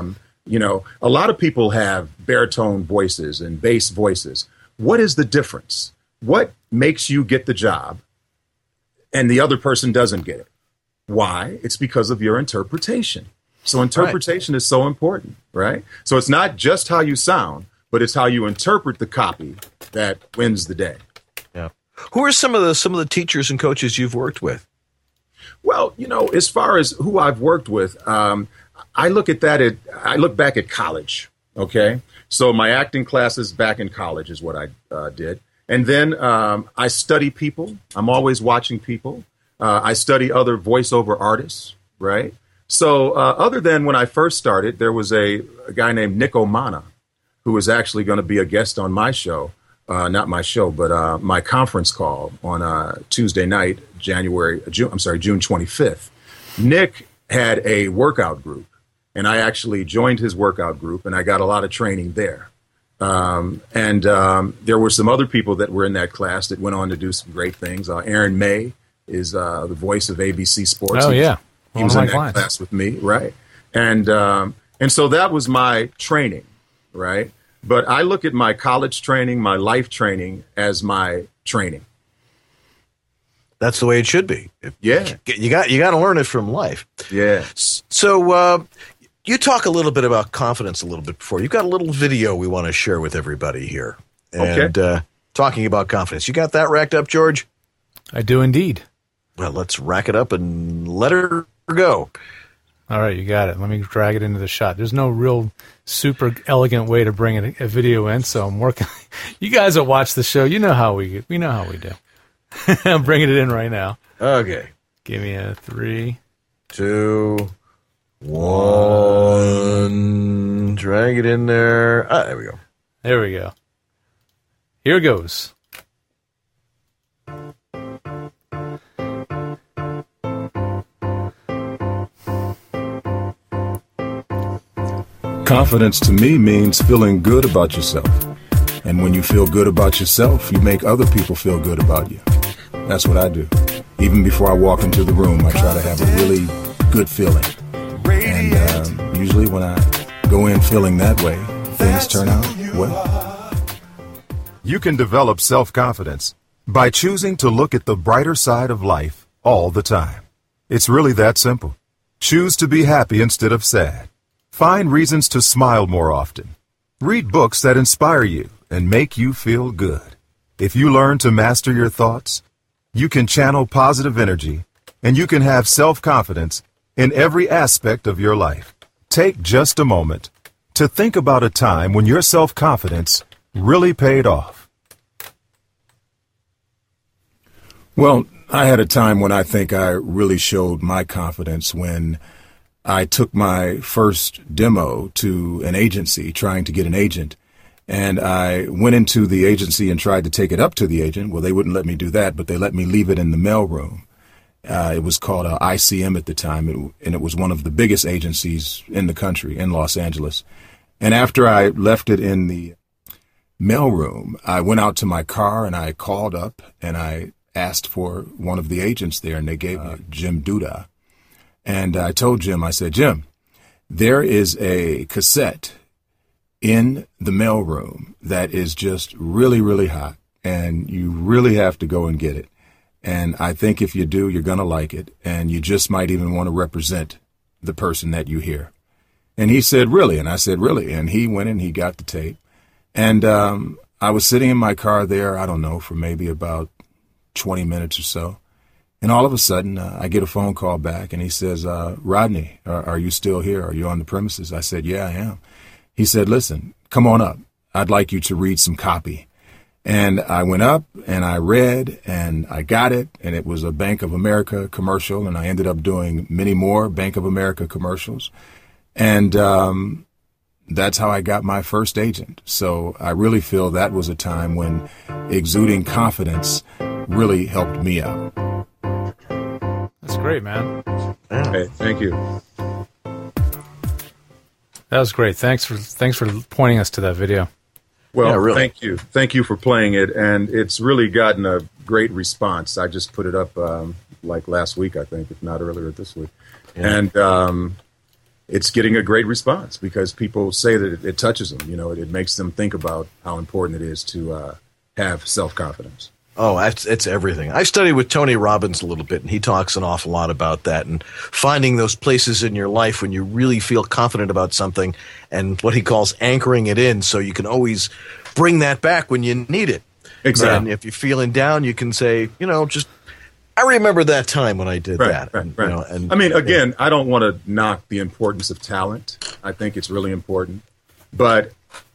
You know, a lot of people have baritone voices and bass voices. What is the difference? What makes you get the job and the other person doesn't get it? Why? It's because of your interpretation. So interpretation right. is so important, right? So it's not just how you sound, but it's how you interpret the copy that wins the day. Yeah. Who are some of the some of the teachers and coaches you've worked with? Well, you know, as far as who I've worked with, um, I look at that at I look back at college. Okay, so my acting classes back in college is what I uh, did, and then um, I study people. I'm always watching people. Uh, I study other voiceover artists, right? So uh, other than when I first started, there was a, a guy named Nick Omana, who was actually going to be a guest on my show, uh, not my show, but uh, my conference call on uh, Tuesday night, January, June, I'm sorry, June twenty-fifth. Nick had a workout group, and I actually joined his workout group, and I got a lot of training there. Um, and um, there were some other people that were in that class that went on to do some great things. Uh, Aaron May is uh, the voice of A B C Sports. Oh, yeah. He was in that clients. class with me, right? And um, and so that was my training, right? But I look at my college training, my life training as my training. That's the way it should be. Yeah, you got you got to learn it from life. Yeah. So uh, you talk a little bit about confidence a little bit before. You've got a little video we want to share with everybody here, and okay. uh, talking about confidence. You got that racked up, George? I do indeed. Well, let's rack it up and let her go. All right, you got it. Let me drag it into the shot. There's no real super elegant way to bring a, a video in, so I'm working. You guys that watch the show, you know how we we know how we do. I'm bringing it in right now. Okay. Give me a three, two, one. Drag it in there. Ah, there we go. There we go. Here goes. Confidence to me means feeling good about yourself. And when you feel good about yourself, you make other people feel good about you. That's what I do. Even before I walk into the room, I try to have a really good feeling. And uh, usually when I go in feeling that way, things turn out well. You can develop self-confidence by choosing to look at the brighter side of life all the time. It's really that simple. Choose to be happy instead of sad. Find reasons to smile more often. Read books that inspire you and make you feel good. If you learn to master your thoughts, you can channel positive energy and you can have self-confidence in every aspect of your life. Take just a moment to think about a time when your self-confidence really paid off. Well, I had a time when I think I really showed my confidence when I took my first demo to an agency trying to get an agent, and I went into the agency and tried to take it up to the agent. Well, they wouldn't let me do that, but they let me leave it in the mailroom. Uh, it was called uh, I C M at the time, it, and it was one of the biggest agencies in the country, in Los Angeles. And after I left it in the mailroom, I went out to my car and I called up and I asked for one of the agents there, and they gave me uh, Jim Duda. And I told Jim, I said, Jim, there is a cassette in the mailroom that is just really, really hot, and you really have to go and get it. And I think if you do, you're going to like it, and you just might even want to represent the person that you hear. And he said, really? And I said, really? And he went and he got the tape. And um, I was sitting in my car there, I don't know, for maybe about twenty minutes or so. And all of a sudden, uh, I get a phone call back, and he says, uh, Rodney, are, are you still here? Are you on the premises? I said, yeah, I am. He said, listen, come on up. I'd like you to read some copy. And I went up, and I read, and I got it, and it was a Bank of America commercial, and I ended up doing many more Bank of America commercials. And um, that's how I got my first agent. So I really feel that was a time when exuding confidence really helped me out. That's great, man. Hey, thank you. That was great. Thanks for thanks for pointing us to that video. Well, yeah, really. thank you. Thank you for playing it, and it's really gotten a great response. I just put it up um, like last week, I think, if not earlier this week. Yeah. And um, it's getting a great response because people say that it, it touches them. You know, it, it makes them think about how important it is to uh, have self-confidence. Oh, it's, it's everything. I studied with Tony Robbins a little bit, and he talks an awful lot about that and finding those places in your life when you really feel confident about something and what he calls anchoring it in so you can always bring that back when you need it. Exactly. And if you're feeling down, you can say, you know, just, I remember that time when I did right, that. Right, and, right. You know, and, I mean, again, yeah. I don't want to knock the importance of talent. I think it's really important. But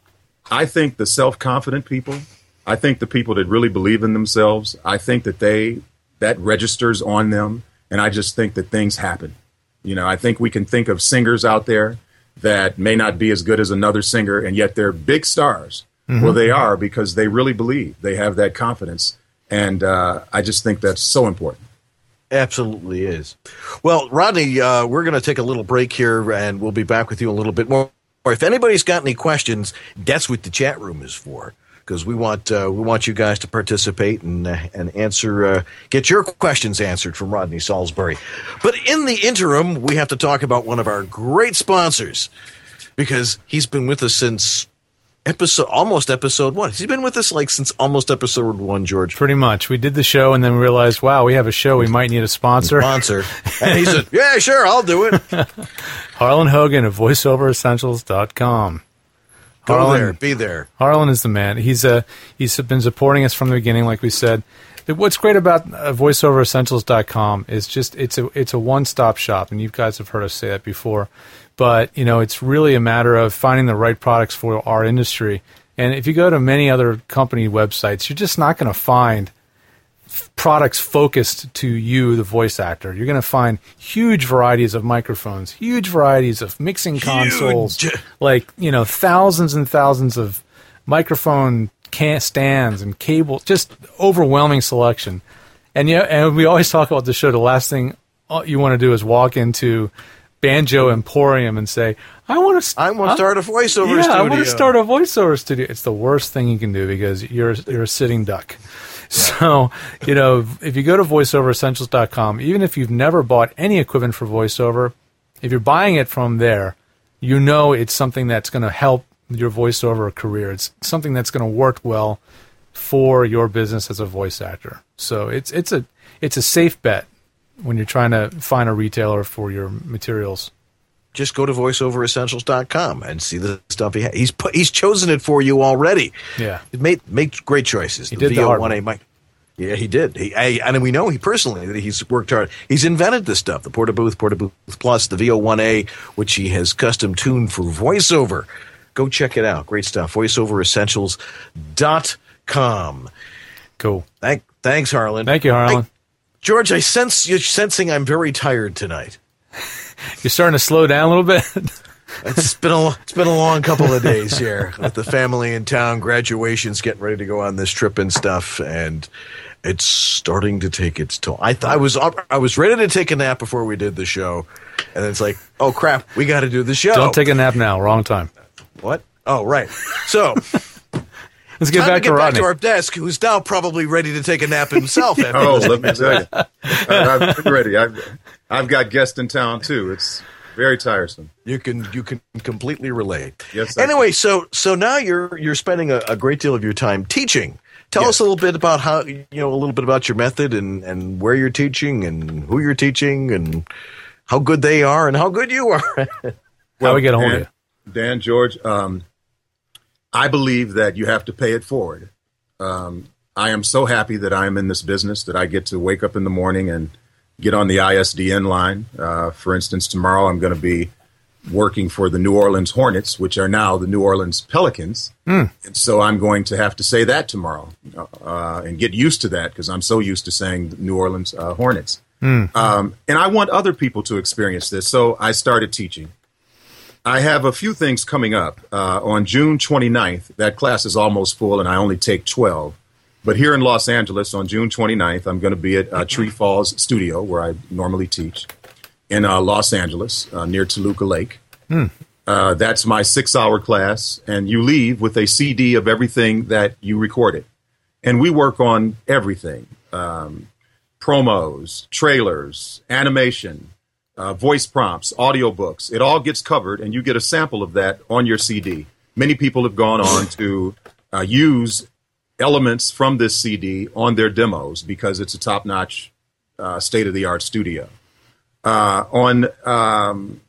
I think the self-confident people, I think the people that really believe in themselves, I think that they, that registers on them. And I just think that things happen. You know, I think we can think of singers out there that may not be as good as another singer, and yet they're big stars. Mm-hmm. Well, they are because they really believe. They have that confidence. And uh, I just think that's so important. Absolutely is. Well, Rodney, uh, we're going to take a little break here, and we'll be back with you a little bit more. Or if anybody's got any questions, that's what the chat room is for. Because we want uh, we want you guys to participate and uh, and answer uh, get your questions answered from Rodney Salisbury. But in the interim, we have to talk about one of our great sponsors because he's been with us since episode almost episode one. He's been with us like since almost episode one, George. Pretty much. We did the show and then we realized, wow, we have a show. We might need a sponsor. Sponsor. And he said, yeah, sure, I'll do it. Harlan Hogan of voiceover essentials dot com. Go Harlan, there, be there. Harlan is the man. He's uh, he's been supporting us from the beginning, like we said. What's great about uh, voiceover essentials dot com is just it's a it's a one-stop shop, and you guys have heard us say that before. But you know, it's really a matter of finding the right products for our industry. And if you go to many other company websites, you're just not going to find products focused to you, the voice actor. You're going to find huge varieties of microphones, huge varieties of mixing huge. consoles, like, you know, thousands and thousands of microphone can- stands and cable, just overwhelming selection. And yeah, and we always talk about the show. The last thing you want to do is walk into Banjo Emporium and say, I want to I want to start a voiceover yeah, studio. I want to start a voiceover studio. It's the worst thing you can do because you're you're a sitting duck. So, you know, if you go to voiceover essentials dot com, even if you've never bought any equipment for voiceover, if you're buying it from there, you know it's something that's going to help your voiceover career. It's something that's going to work well for your business as a voice actor. So it's it's a it's a safe bet when you're trying to find a retailer for your materials. Just go to voiceover essentials dot com and see the stuff he has. He's put, he's chosen it for you already. Yeah, he made make great choices. He the did the hard one. mic. Yeah, he did. He I, and we know he personally that he's worked hard. He's invented this stuff: the Portabooth, Portabooth Plus, the V O one A, which he has custom tuned for voiceover. Go check it out. Great stuff. voiceover essentials dot com. Cool. Thank, thanks, Harlan. Thank you, Harlan. I, George, I sense you're sensing I'm very tired tonight. You're starting to slow down a little bit. It's been a it's been a long couple of days here with the family in town, graduations, getting ready to go on this trip and stuff, and it's starting to take its toll. I th- I was I was ready to take a nap before we did the show, and it's like, oh crap, we got to do the show. Don't take a nap now. Wrong time. What? Oh, right. So let's get time back to, to get Rodney. back to our desk, who's now probably ready to take a nap himself. After oh, this. let me tell you, I, I'm ready. I've, I've got guests in town too. It's very tiresome. You can you can completely relate. Yes. I Anyway, can. so so now you're you're spending a, a great deal of your time teaching. Tell Yes. us a little bit about how you know a little bit about your method and, and where you're teaching and who you're teaching and how good they are and how good you are. How well, we get a hold Dan, of you? Dan, George, um, I believe that you have to pay it forward. Um, I am so happy that I am in this business that I get to wake up in the morning and get on the I S D N line. Uh, for instance, tomorrow I'm going to be working for the New Orleans Hornets, which are now the New Orleans Pelicans. Mm. And so I'm going to have to say that tomorrow uh, and get used to that because I'm so used to saying New Orleans uh, Hornets. Mm. Um, and I want other people to experience this. So I started teaching. I have a few things coming up. Uh, on June twenty-ninth, that class is almost full and I only take twelve. But here in Los Angeles on June twenty-ninth, I'm going to be at uh, Tree Falls Studio, where I normally teach, in uh, Los Angeles, uh, near Toluca Lake. Mm. Uh, that's my six-hour class, and you leave with a C D of everything that you recorded. And we work on everything, um, promos, trailers, animation, uh, voice prompts, audiobooks. It all gets covered, and you get a sample of that on your C D. Many people have gone on to uh, use elements from this C D on their demos because it's a top-notch, uh, state-of-the-art studio. Uh, on um,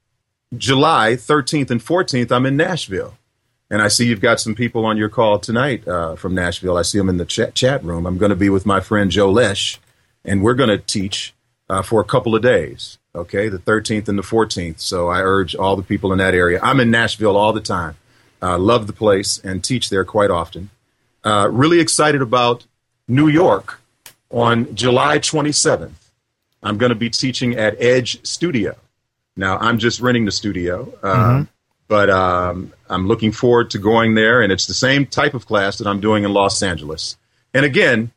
July thirteenth and fourteenth, I'm in Nashville. And I see you've got some people on your call tonight uh, from Nashville. I see them in the chat, chat room. I'm going to be with my friend Joe Lesh, and we're going to teach uh, for a couple of days, okay, the thirteenth and the fourteenth. So I urge all the people in that area. I'm in Nashville all the time. Uh, love the place and teach there quite often. Uh, really excited about New York on July twenty-seventh. I'm going to be teaching at Edge Studio. Now, I'm just renting the studio. Uh, mm-hmm. But um, I'm looking forward to going there, and it's the same type of class that I'm doing in Los Angeles. And again,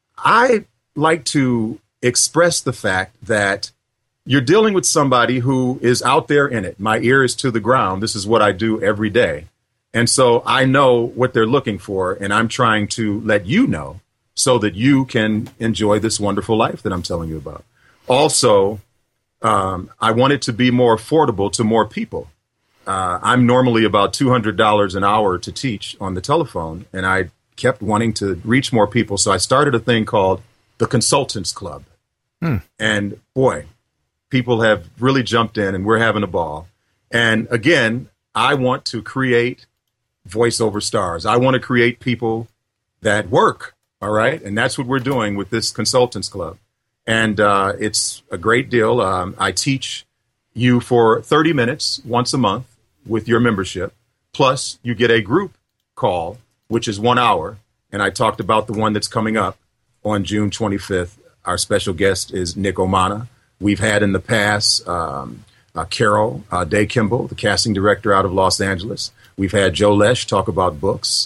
I like to express the fact that you're dealing with somebody who is out there in it. My ear is to the ground. This is what I do every day. And so I know what they're looking for, and I'm trying to let you know so that you can enjoy this wonderful life that I'm telling you about. Also, um, I want it to be more affordable to more people. Uh, I'm normally about two hundred dollars an hour to teach on the telephone, and I kept wanting to reach more people. So I started a thing called the Consultants Club. Hmm. And boy, people have really jumped in, and we're having a ball. And again, I want to create voiceover stars. I want to create people that work. All right. And that's what we're doing with this Consultants Club. And uh, it's a great deal. Um, I teach you for thirty minutes once a month with your membership. Plus, you get a group call, which is one hour. And I talked about the one that's coming up on June twenty-fifth. Our special guest is Nick Omana. We've had in the past um, uh, Carol uh, Day Kimball, the casting director out of Los Angeles. We've had Joe Lesh talk about books.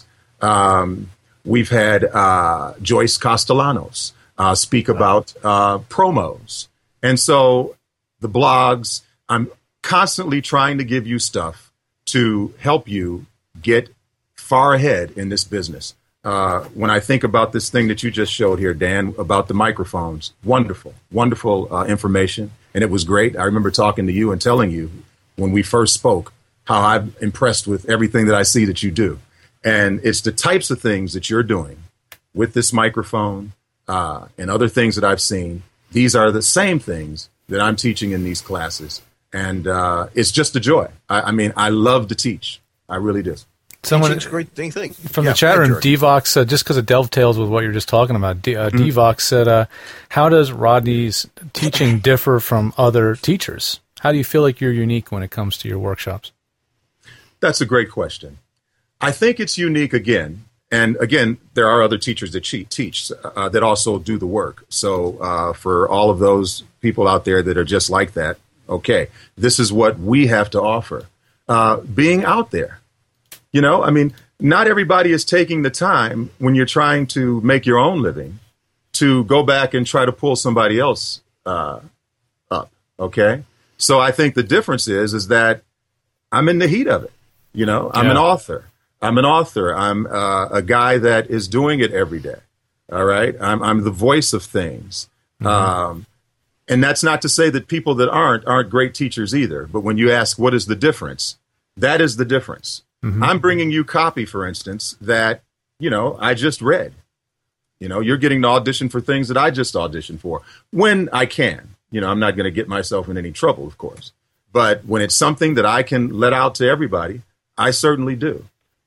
Um, we've had uh, Joyce Castellanos uh, speak about uh, promos. And so the blogs, I'm constantly trying to give you stuff to help you get far ahead in this business. Uh, when I think about this thing that you just showed here, Dan, about the microphones, wonderful, wonderful uh, information. And it was great. I remember talking to you and telling you when we first spoke how I'm impressed with everything that I see that you do. And it's the types of things that you're doing with this microphone uh, and other things that I've seen. These are the same things that I'm teaching in these classes. And uh, it's just a joy. I, I mean, I love to teach. I really do. Someone, Teaching's a great thing. thing. From yeah, the chat room, George. Devox, uh, just because it dovetails with what you're just talking about, D- uh, mm-hmm. Devox said, uh, how does Rodney's teaching differ from other teachers? How do you feel like you're unique when it comes to your workshops? That's a great question. I think it's unique again. And again, there are other teachers that cheat, teach uh, that also do the work. So uh, for all of those people out there that are just like that, okay, this is what we have to offer. Uh, being out there, you know, I mean, not everybody is taking the time when you're trying to make your own living to go back and try to pull somebody else uh, up. Okay. So I think the difference is, is that I'm in the heat of it. You know, I'm yeah. an author. I'm an author. I'm uh, a guy that is doing it every day. All right. I'm, I'm the voice of things. Mm-hmm. Um, and that's not to say that people that aren't aren't great teachers either. But when you ask what is the difference, that is the difference. Mm-hmm. I'm bringing you copy, for instance, that, you know, I just read. You know, you're getting to audition for things that I just auditioned for when I can. You know, I'm not going to get myself in any trouble, of course. But when it's something that I can let out to everybody, I certainly do.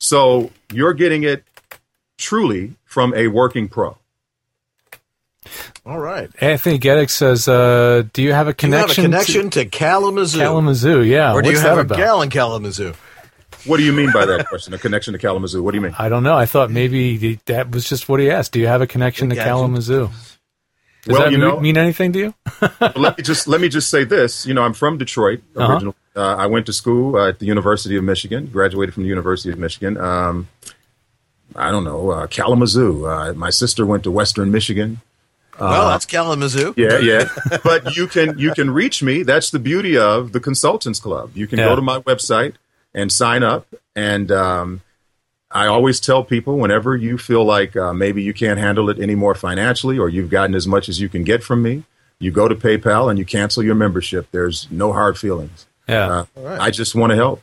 So you're getting it truly from a working pro. All right. Anthony Geddick says, uh, do you have a connection, do you have a connection to, to Kalamazoo? Kalamazoo, yeah. Or do What's you have a about? gal in Kalamazoo? What do you mean by that question? A connection to Kalamazoo? What do you mean? I don't know. I thought maybe that was just what he asked. Do you have a connection to Kalamazoo? Does well, that you know, mean anything to you? let me just let me just say this. You know, I'm from Detroit. Original. Uh-huh. Uh, I went to school uh, at the University of Michigan. Graduated from the University of Michigan. Um, I don't know uh, Kalamazoo. Uh, my sister went to Western Michigan. Uh, well, that's Kalamazoo. Yeah, yeah. But you can you can reach me. That's the beauty of the Consultants Club. You can yeah. go to my website and sign up. And um, I always tell people whenever you feel like uh, maybe you can't handle it anymore financially, or you've gotten as much as you can get from me, You go to PayPal and you cancel your membership. There's no hard feelings. Yeah. Uh, right. I just want to help.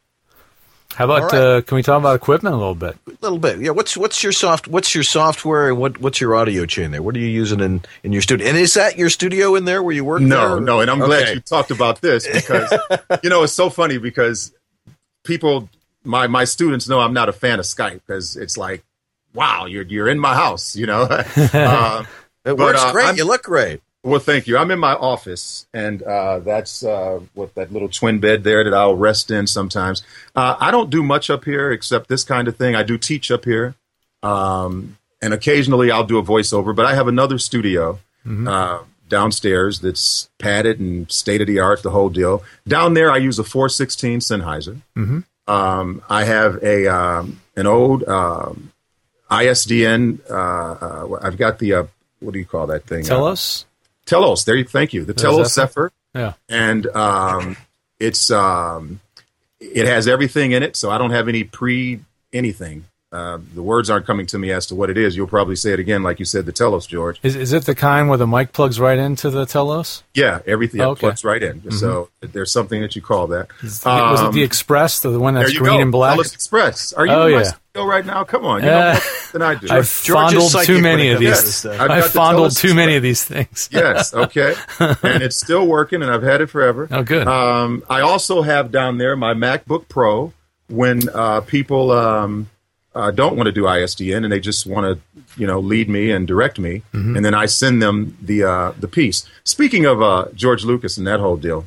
How about right. uh, can we talk about equipment a little bit? A little bit, yeah. What's what's your soft what's your software and what what's your audio chain there? What are you using in, in your studio? And is that your studio in there where you work? No, there? no. And I'm okay. glad you talked about this because you know it's so funny because people, my my students know I'm not a fan of Skype because it's like, wow, you're you're in my house, you know. uh, it works but, uh, great. I'm, you look great. Well, thank you. I'm in my office, and uh, that's uh, what that little twin bed there that I'll rest in sometimes. Uh, I don't do much up here except this kind of thing. I do teach up here, um, and occasionally I'll do a voiceover. But I have another studio mm-hmm. uh, downstairs that's padded and state of the art, the whole deal. Down there, I use a four sixteen Sennheiser. Mm-hmm. Um, I have a um, an old um, I S D N. Uh, uh, I've got the uh, what do you call that thing? Telos. Uh, Telos, there you Thank you. The Telos Zephyr. Yeah. And um, it's um, it has everything in it, so I don't have any pre anything. Uh, the words aren't coming to me as to what it is. You'll probably say it again, like you said, the Telos, George. Is is it the kind where the mic plugs right into the Telos? Yeah, everything oh, okay. plugs right in. Mm-hmm. So there's something that you call that. Um, was it the Express, the one that's green go. and black? Telos Express. Are you oh, in my yeah. studio right now? Come on, you know uh, more than I do. I've fondled too many of these. Yes, I've fondled too many of these things. Yes, okay, and it's still working, and I've had it forever. Oh, good. Um, I also have down there my MacBook Pro. When uh, people um, uh, don't want to do I S D N and they just want to, you know, lead me and direct me, mm-hmm. and then I send them the uh, the piece. Speaking of uh, George Lucas and that whole deal,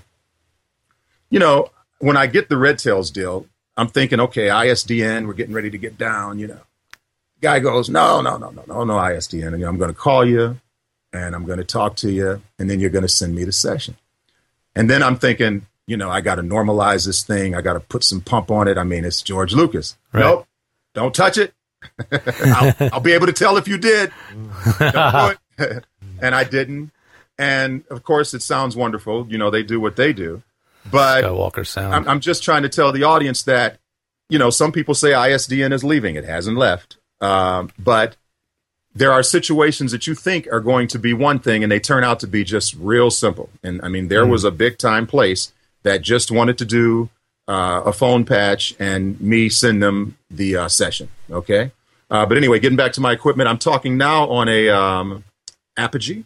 you know, when I get the Red Tails deal, I'm thinking, okay, I S D N, we're getting ready to get down, you know. Guy goes, no, no, no, no, no, no I S D N. And, you know, I'm going to call you, and I'm going to talk to you, and then you're going to send me the session. And then I'm thinking, you know, I got to normalize this thing. I got to put some pump on it. I mean, it's George Lucas. Right. Nope, don't touch it. I'll, I'll be able to tell if you did. Don't do it. And I didn't. And, of course, it sounds wonderful. You know, they do what they do. But Skywalker sound. I'm, I'm just trying to tell the audience that, you know, some people say I S D N is leaving. It hasn't left. Um, but there are situations that you think are going to be one thing, and they turn out to be just real simple. And, I mean, there mm. was a big-time place that just wanted to do uh, a phone patch and me send them the uh, session, okay? Uh, but anyway, getting back to my equipment, I'm talking now on a um, Apogee.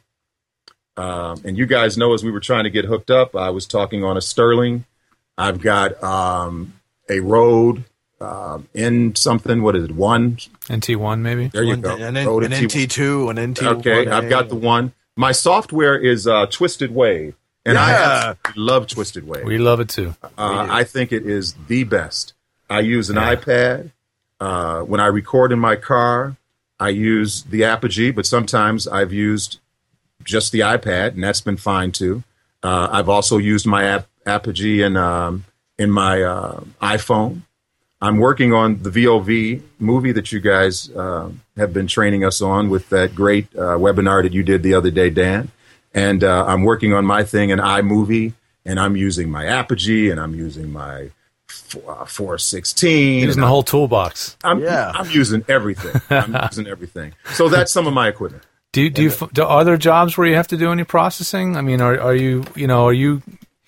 Um, and you guys know as we were trying to get hooked up, I was talking on a Sterling. I've got um, a Rode uh, N something. What is it? One? N T one maybe? There you one, go. An, an N T two, an N T one. Okay, I've got the one. My software is uh, Twisted Wave. And yeah. I love Twisted Wave. We love it too. Uh, I think it is the best. I use an yeah. iPad. Uh, when I record in my car, I use the Apogee, but sometimes I've used just the iPad, and that's been fine too. Uh, I've also used my ap- Apogee in, um, in my uh, iPhone. I'm working on the V O V movie that you guys uh, have been training us on with that great uh, webinar that you did the other day, Dan. And uh, I'm working on my thing in iMovie, and I'm using my Apogee, and I'm using my four sixteen. Using the whole toolbox. I'm, yeah. I'm using everything. I'm using everything. So that's some of my equipment. Do you, do you, do, are there jobs where you have to do any processing? I mean, are are you, you know, are you,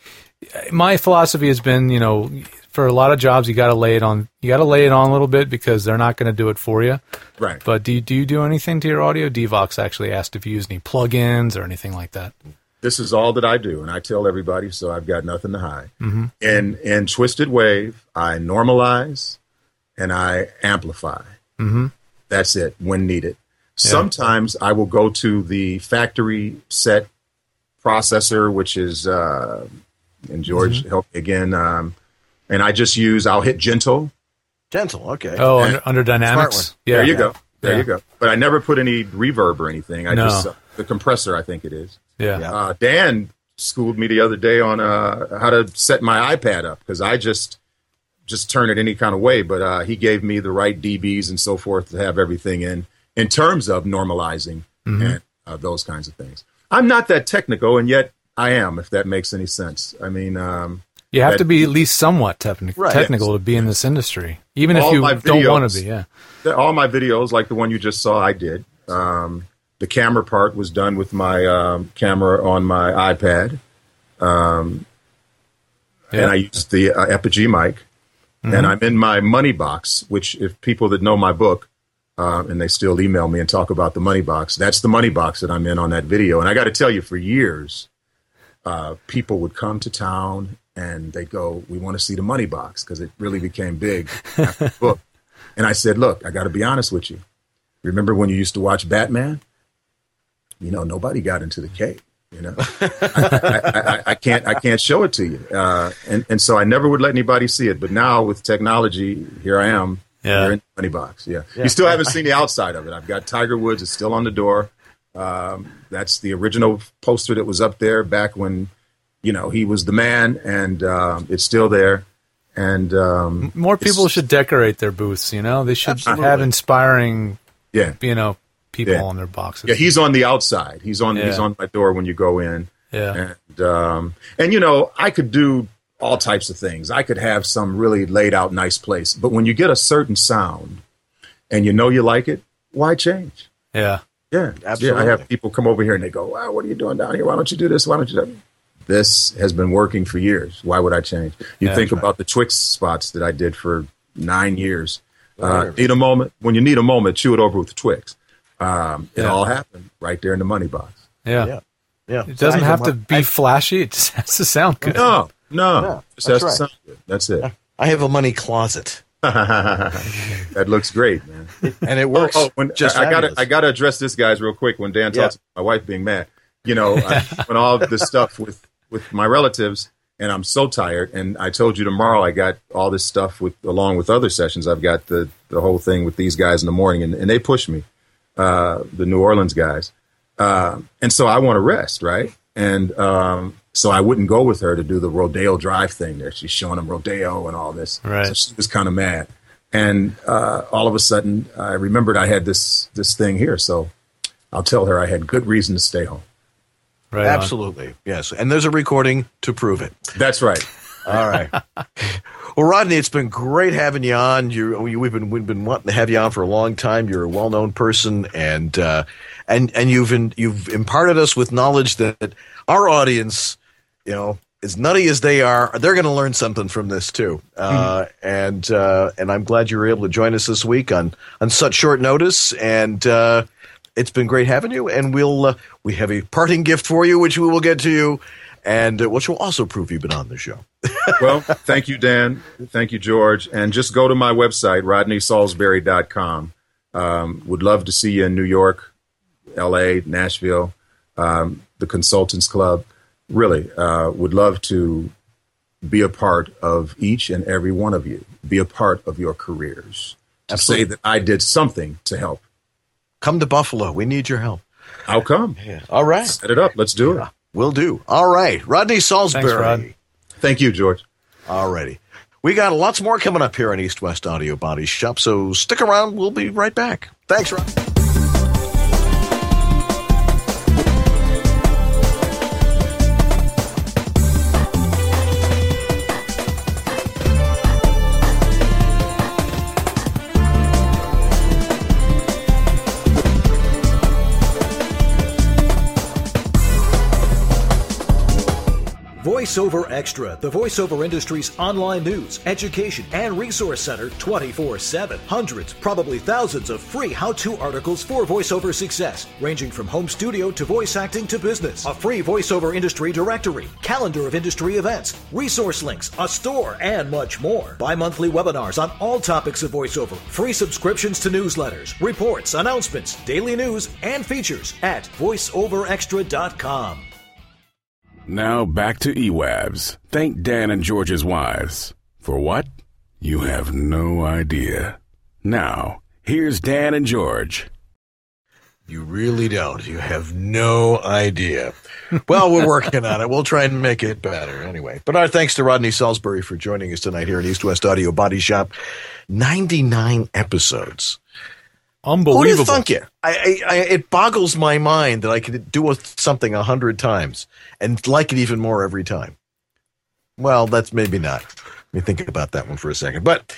my philosophy has been, you know, for a lot of jobs, you got to lay it on, you got to lay it on a little bit because they're not going to do it for you. Right. But do you, do you do anything to your audio? Devox actually asked if you use any plugins or anything like that. This is all that I do, and I tell everybody, so I've got nothing to hide. Mm-hmm. And in Twisted Wave, I normalize and I amplify. Mm-hmm. That's it, when needed. Yeah. Sometimes I will go to the factory set processor, which is, uh, and George mm-hmm. help me again, um, and I just use, I'll hit Gentle. Gentle, okay. Oh, and, under, under Dynamics? Yeah, there you yeah. go. There yeah. you go. But I never put any reverb or anything. I no. just, uh, the compressor, I think it is. Yeah. Uh, Dan schooled me the other day on uh, how to set my iPad up because I just just turn it any kind of way. But uh, he gave me the right D Bs and so forth to have everything in in terms of normalizing mm-hmm. and uh, those kinds of things. I'm not that technical, and yet I am, if that makes any sense. I mean, um, you have that, to be at least somewhat techni- right. technical yes. to be in this industry, even all if you my don't videos, want to be. Yeah. All my videos, like the one you just saw, I did. Um, the camera part was done with my um, camera on my iPad. Um, Yeah. And I used the uh, Epigee mic. Mm-hmm. And I'm in my money box, which if people that know my book, uh, and they still email me and talk about the money box, that's the money box that I'm in on that video. And I got to tell you, for years, uh, people would come to town and they go, we want to see the money box, because it really became big after the book. And I said, look, I got to be honest with you. Remember when you used to watch Batman? You know, nobody got into the cave. You know, I, I, I, I can't I can't show it to you. Uh, and, and so I never would let anybody see it. But now with technology, here I am. Yeah. Here in the money box. Yeah. Yeah. You still haven't seen the outside of it. I've got Tiger Woods. It's still on the door. Um, that's the original poster that was up there back when, you know, he was the man. And um, it's still there. And um, more people should decorate their booths. You know, they should Absolutely. have inspiring, yeah, you know, people Yeah. on their boxes. Yeah, he's on the outside. He's on Yeah. he's on my door when you go in. Yeah. And um, and you know, I could do all types of things. I could have some really laid out nice place. But when you get a certain sound and you know you like it, why change? Yeah. Yeah. Absolutely. Yeah, I have people come over here and they go, wow, what are you doing down here? Why don't you do this? Why don't you do that? This has been working for years. Why would I change? You Yeah, think that's right. about the Twix spots that I did for nine years. Uh, Right. need a moment. When you need a moment, chew it over with the Twix. Um, it Yeah. all happened right there in the money box. Yeah. Yeah. Yeah. It doesn't I have have to one- be I- flashy. It just has to sound good. No, no. Yeah, Just that's has to right. sound good. That's it. I have a money closet. That looks great, man. And it works. Oh, oh, when, just I, I gotta, fabulous. I gotta address this, guys, real quick. When Dan Yeah. talks about my wife being mad, you know, I, when all this stuff with with my relatives, and I'm so tired. And I told you tomorrow, I got all this stuff with along with other sessions. I've got the the whole thing with these guys in the morning, and, and they push me, uh, the New Orleans guys, uh, and so I want to rest, right? And um, so I wouldn't go with her to do the Rodeo Drive thing there. She's showing them Rodeo and all this. Right. So she was kind of mad. And uh, all of a sudden, I remembered I had this this thing here. So I'll tell her I had good reason to stay home. Right on. Absolutely. Yes. And there's a recording to prove it. That's right. All right. Well, Rodney, it's been great having you on. You, we've been we've been wanting to have you on for a long time. You're a well-known person, and uh, and and you've in, you've imparted us with knowledge that our audience, you know, as nutty as they are, they're going to learn something from this too. Uh, mm-hmm. And uh, and I'm glad you were able to join us this week on on such short notice. And uh, it's been great having you. And we'll uh, we have a parting gift for you, which we will get to you, and uh, which will also prove you've been on the show. Well, thank you, Dan. Thank you, George. And just go to my website, rodney salisbury dot com. Um, would love to see you in New York, L A, Nashville, um, the Consultants Club. Really, uh, would love to be a part of each and every one of you, be a part of your careers, to Absolutely. say that I did something to help. Come to Buffalo. We need your help. I'll come. Yeah. All right. Set it up. Let's do it. We'll do. All right. Rodney Salisbury. Thanks, Rod. Thank you, George. All righty. We got lots more coming up here on East West Audio Body Shop, so stick around. We'll be right back. Thanks, Rod. VoiceOver Extra, the voiceover industry's online news, education, and resource center twenty-four seven. Hundreds, probably thousands of free how-to articles for voiceover success, ranging from home studio to voice acting to business. A free voiceover industry directory, calendar of industry events, resource links, a store, and much more. Bi-monthly webinars on all topics of voiceover, free subscriptions to newsletters, reports, announcements, daily news, and features at voice over extra dot com. Now back to E W A Bs. Thank Dan and George's wives. For what? You have no idea. Now, here's Dan and George. You really don't. You have no idea. Well, we're working on it. We'll try and make it better anyway. But our thanks to Rodney Salisbury for joining us tonight here at East West Audio Body Shop. ninety-nine episodes. Unbelievable. Who would have thunk it? I, I, I, it boggles my mind that I could do a, something a hundred times and like it even more every time. Well, that's maybe not. Let me think about that one for a second. But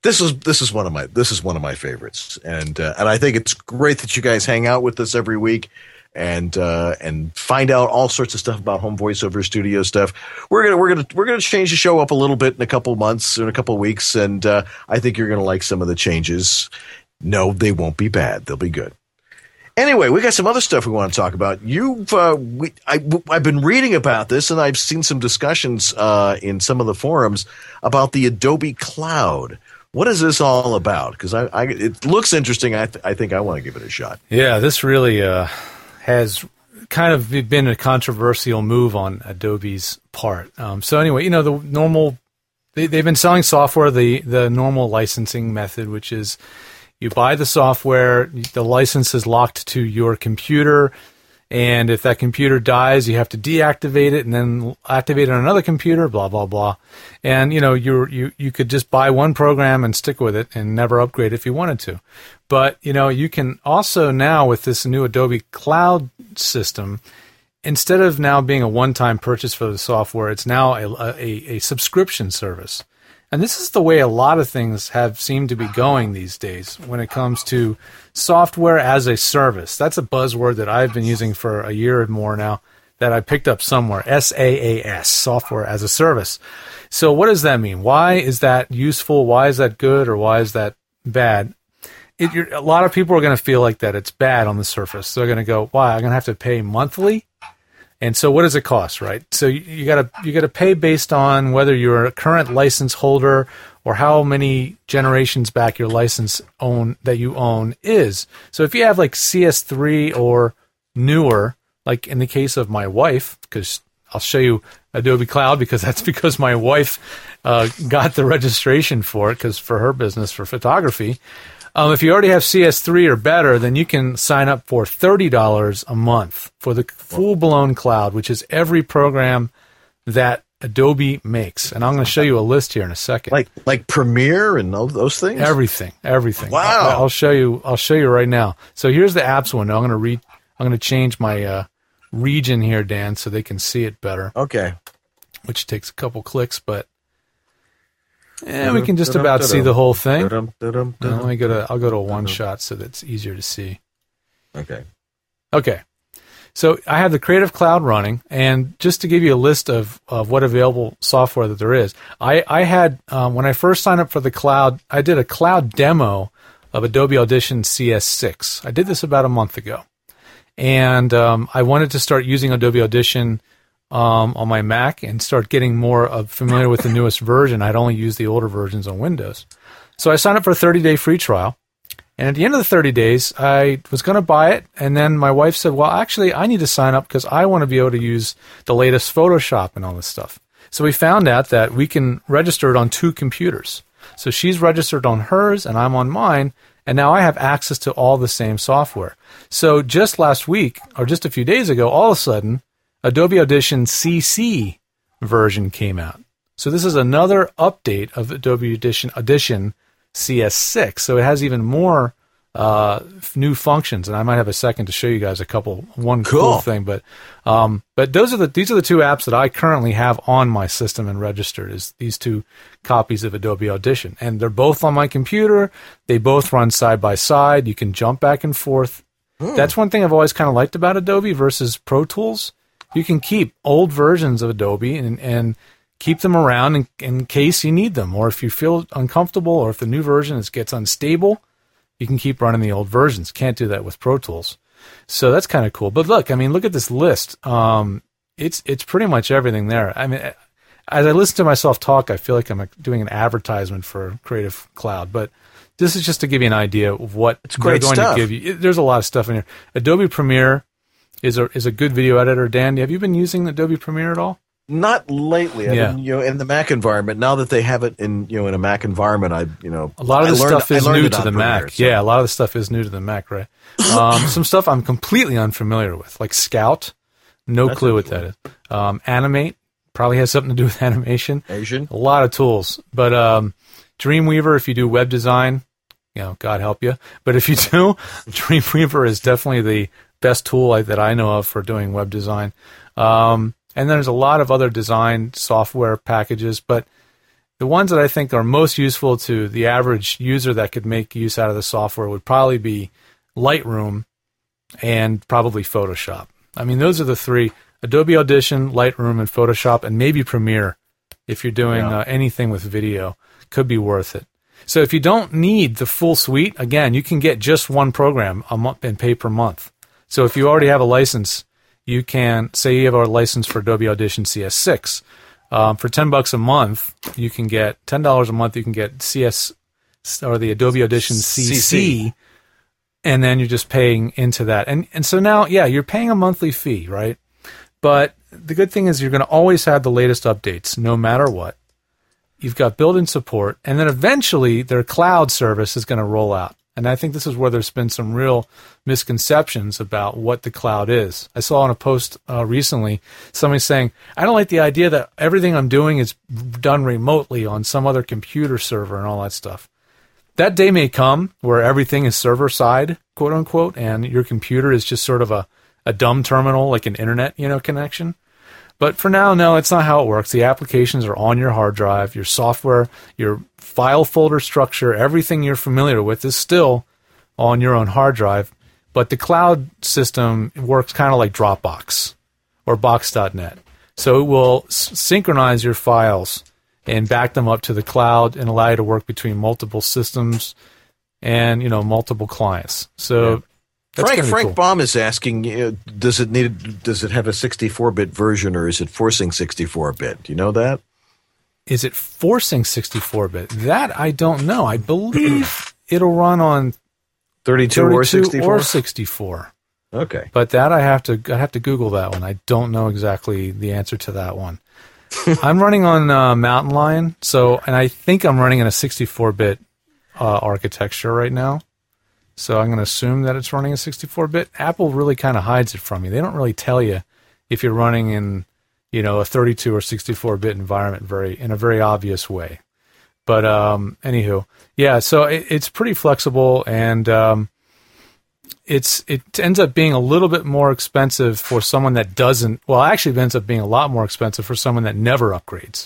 this is this is one of my this is one of my favorites, and uh, and I think it's great that you guys hang out with us every week and uh, and find out all sorts of stuff about home voiceover studio stuff. We're gonna we're gonna we're gonna change the show up a little bit in a couple months, in a couple weeks, and uh, I think you're gonna like some of the changes. No, they won't be bad; they'll be good. Anyway, we got some other stuff we want to talk about. You've, uh, we, I, I've been reading about this, and I've seen some discussions uh, in some of the forums about the Adobe Cloud. What is this all about? Because I, I, it looks interesting. I, th- I think I want to give it a shot. Yeah, this really uh, has kind of been a controversial move on Adobe's part. Um, so anyway, you know, the normal, they, they've been selling software the the normal licensing method, which is you buy the software, the license is locked to your computer, and if that computer dies, you have to deactivate it and then activate it on another computer, blah, blah, blah. And, you know, you you you could just buy one program and stick with it and never upgrade if you wanted to. But, you know, you can also now, with this new Adobe Cloud system, instead of now being a one-time purchase for the software, it's now a, a, a subscription service. And this is the way a lot of things have seemed to be going these days when it comes to software as a service. That's a buzzword that I've been using for a year or more now that I picked up somewhere, S A A S, software as a service. So what does that mean? Why is that useful? Why is that good, or why is that bad? It, you're, a lot of people are going to feel like that it's bad on the surface. They're going to go, why? I'm going to have to pay monthly? And so what does it cost, right? So you, you gotta you gotta pay based on whether you're a current license holder or how many generations back your license own that you own is. So if you have like C S three or newer, like in the case of my wife, because I'll show you Adobe Cloud because that's because my wife uh, got the registration for it, because for her business for photography. Um, if you already have C S three or better, then you can sign up for thirty dollars a month for the full-blown cloud, which is every program that Adobe makes. And I'm going to show you a list here in a second. Like like Premiere and those, those things? Everything, everything. Wow. I'll, I'll show you I'll show you right now. So here's the apps window. I'm going to read I'm going to change my uh, region here, Dan, so they can see it better. Okay. Which takes a couple clicks, but yeah, we can just about see the whole thing. Now, let me go to, I'll go to a one shot so that's easier to see. Okay. Okay. So I have the Creative Cloud running, and just to give you a list of, of what available software that there is, I, I had, um, when I first signed up for the cloud, I did a cloud demo of Adobe Audition C S six. I did this about a month ago. And um, I wanted to start using Adobe Audition Um, on my Mac and start getting more of familiar with the newest version. I'd only used the older versions on Windows. So I signed up for a thirty-day free trial. And at the end of the thirty days, I was going to buy it. And then my wife said, well, actually, I need to sign up because I want to be able to use the latest Photoshop and all this stuff. So we found out that we can register it on two computers. So she's registered on hers and I'm on mine. And now I have access to all the same software. So just last week, or just a few days ago, all of a sudden, Adobe Audition C C version came out. So this is another update of Adobe Audition, Audition C S six. So it has even more uh, new functions, and I might have a second to show you guys a couple. One cool, cool thing, but um, but those are the these are the two apps that I currently have on my system and registered. Is these two copies of Adobe Audition, and they're both on my computer. They both run side by side. You can jump back and forth. Mm. That's one thing I've always kind of liked about Adobe versus Pro Tools. You can keep old versions of Adobe and, and keep them around in, in case you need them. Or if you feel uncomfortable or if the new version is, gets unstable, you can keep running the old versions. Can't do that with Pro Tools. So that's kind of cool. But look, I mean, look at this list. Um, it's it's pretty much everything there. I mean, as I listen to myself talk, I feel like I'm doing an advertisement for Creative Cloud. But this is just to give you an idea of what it's great they're going stuff. to give you. There's a lot of stuff in here. Adobe Premiere is a is a good video editor. Dan, have you been using Adobe Premiere at all? Not lately. I've Yeah. been, you know, in the Mac environment. Now that they have it in, you know, in a Mac environment, I, you know, A lot of I this learned- stuff I is learned new it to on the Premiere, Mac. so- Yeah, a lot of the stuff is new to the Mac, right? Um, some stuff I'm completely unfamiliar with, like Scout. No That's clue what that is. Um, Animate probably has something to do with animation. Asian. A lot of tools, but um, Dreamweaver, if you do web design, you know, God help you. But if you do, Dreamweaver is definitely the best tool I, that I know of for doing web design. Um, and there's a lot of other design software packages, but the ones that I think are most useful to the average user that could make use out of the software would probably be Lightroom and probably Photoshop. I mean, those are the three: Adobe Audition, Lightroom, and Photoshop, and maybe Premiere if you're doing yeah. uh, anything with video. Could be worth it. So if you don't need the full suite, again, you can get just one program a month and pay per month. So if you already have a license, you can, say you have a license for Adobe Audition C S six. Um, for ten bucks a month, you can get, ten dollars a month, you can get C S, or the Adobe Audition C C, C C. And then you're just paying into that. And and so now, yeah, you're paying a monthly fee, right? But the good thing is you're going to always have the latest updates, no matter what. You've got built-in support, and then eventually their cloud service is going to roll out. And I think this is where there's been some real misconceptions about what the cloud is. I saw on a post uh, recently somebody saying, I don't like the idea that everything I'm doing is done remotely on some other computer server and all that stuff. That day may come where everything is server-side, quote-unquote, and your computer is just sort of a, a dumb terminal, like an internet, you know, connection. But for now, no, it's not how it works. The applications are on your hard drive. Your software, your file folder structure, everything you're familiar with is still on your own hard drive. But the cloud system works kind of like Dropbox or Box dot net. So it will s- synchronize your files and back them up to the cloud and allow you to work between multiple systems and, you know, multiple clients. So... Yeah. That's Frank Frank cool. Baum is asking, uh, does it need does it have a sixty-four bit version, or is it forcing sixty-four bit? Do you know that? Is it forcing sixty-four bit? That I don't know. I believe it'll run on thirty-two, thirty-two or sixty-four. Or sixty-four. Okay. But that I have to I have to Google that one. I don't know exactly the answer to that one. I'm running on uh, Mountain Lion, so and I think I'm running in a sixty-four bit uh, architecture right now. So I'm going to assume that it's running a sixty-four bit. Apple really kind of hides it from you. They don't really tell you if you're running in, you know, a thirty-two or sixty-four bit environment very in a very obvious way. But um, anywho, yeah. So it, it's pretty flexible, and um, it's it ends up being a little bit more expensive for someone that doesn't. Well, actually, it ends up being a lot more expensive for someone that never upgrades.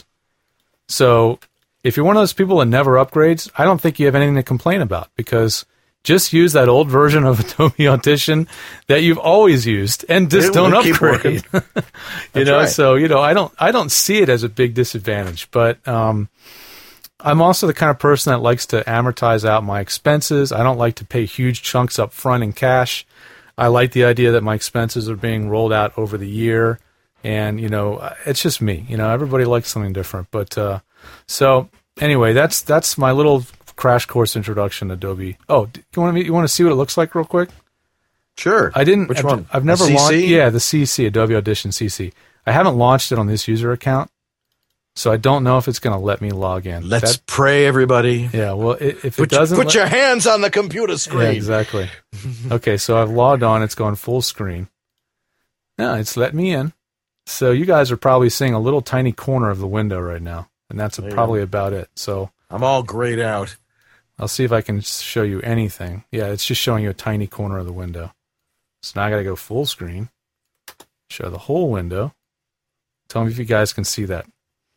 So if you're one of those people that never upgrades, I don't think you have anything to complain about, because just use that old version of Adobe Audition that you've always used, and just it don't keep upgrade. you know, right. so you know, I don't, I don't see it as a big disadvantage. But um, I'm also the kind of person that likes to amortize out my expenses. I don't like to pay huge chunks up front in cash. I like the idea that my expenses are being rolled out over the year, and you know, it's just me. You know, everybody likes something different. But uh, so anyway, that's that's my little crash course introduction to Adobe. Oh, do you want to you want to see what it looks like real quick? Sure. I didn't. Which I've, one? I've never the launched. C C? Yeah, the C C, Adobe Audition C C. I haven't launched it on this user account, so I don't know if it's going to let me log in. Let's that, pray, everybody. Yeah. Well, it, if put it doesn't, put let, your hands on the computer screen. Yeah, exactly. Okay, so I've logged on. It's going full screen. No, it's let me in. So you guys are probably seeing a little tiny corner of the window right now, and that's probably about it. So I'm all grayed out. I'll see if I can show you anything. Yeah, it's just showing you a tiny corner of the window. So now I got to go full screen, show the whole window. Tell me if you guys can see that.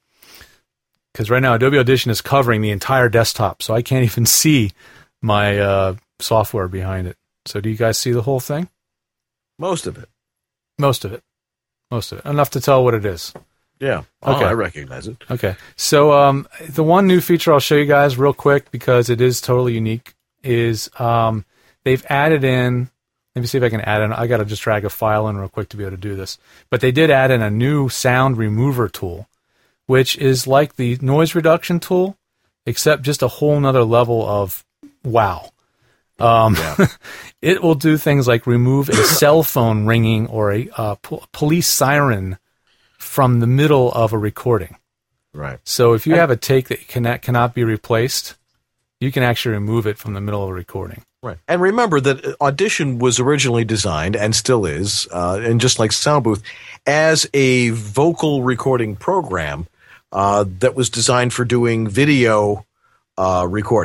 Because right now Adobe Audition is covering the entire desktop, so I can't even see my uh, software behind it. So do you guys see the whole thing? Most of it. Most of it. Most of it. Enough to tell what it is. Yeah. Okay. Oh, I recognize it. Okay. So um, the one new feature I'll show you guys real quick, because it is totally unique, is um, they've added in, let me see if I can add in, I got to just drag a file in real quick to be able to do this. But they did add in a new sound remover tool, which is like the noise reduction tool, except just a whole nother level of wow. Um, yeah. It will do things like remove a cell phone ringing or a uh, po- police siren from the middle of a recording. Right. So if you have a take that cannot cannot be replaced, you can actually remove it from the middle of a recording. Right. And remember that Audition was originally designed, and still is, uh, and just like Sound Booth, as a vocal recording program uh, that was designed for doing video uh, recording.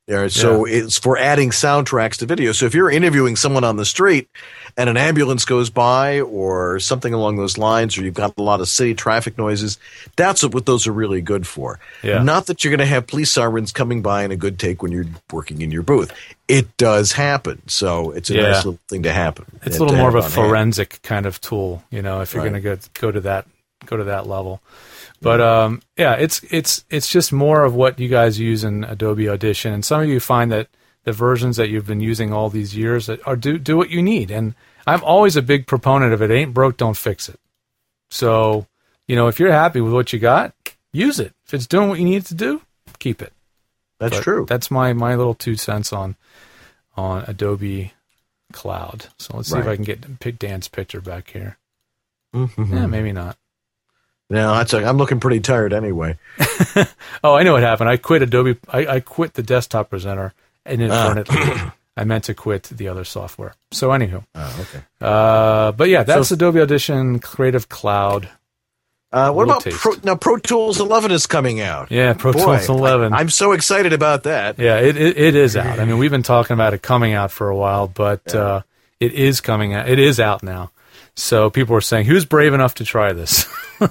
Yeah, so Yeah. it's for adding soundtracks to video. So if you're interviewing someone on the street and an ambulance goes by or something along those lines, or you've got a lot of city traffic noises, that's what those are really good for. Yeah. Not that you're going to have police sirens coming by in a good take when you're working in your booth. It does happen. So it's a Yeah. nice little thing to happen. It's to a little more of have a on hand. forensic kind of tool, you know, if you're Right. going to go go to that go to that level. But um, yeah, it's it's it's just more of what you guys use in Adobe Audition, and some of you find that the versions that you've been using all these years that are do do what you need. And I'm always a big proponent of it. Ain't broke, don't fix it. So you know, if you're happy with what you got, use it. If it's doing what you need it to do, keep it. That's But true. That's my my little two cents on on Adobe Cloud. So let's see if Right. I can get pick Dan's picture back here. Mhm. Yeah, maybe not. No, that's a, I'm looking pretty tired anyway. Oh, I know what happened. I quit Adobe. I, I quit the desktop presenter inadvertently. I meant to quit the other software. So, anywho. Oh, okay. Uh, but yeah, that's So- Adobe Audition Creative Cloud. Uh, what Little about taste. Pro, now? Pro Tools eleven is coming out. Yeah, Pro Boy, Tools eleven. I, I'm so excited about that. Yeah, it, it it is out. I mean, we've been talking about it coming out for a while, but uh, it is coming out. It is out now. So people are saying, "Who's brave enough to try this?"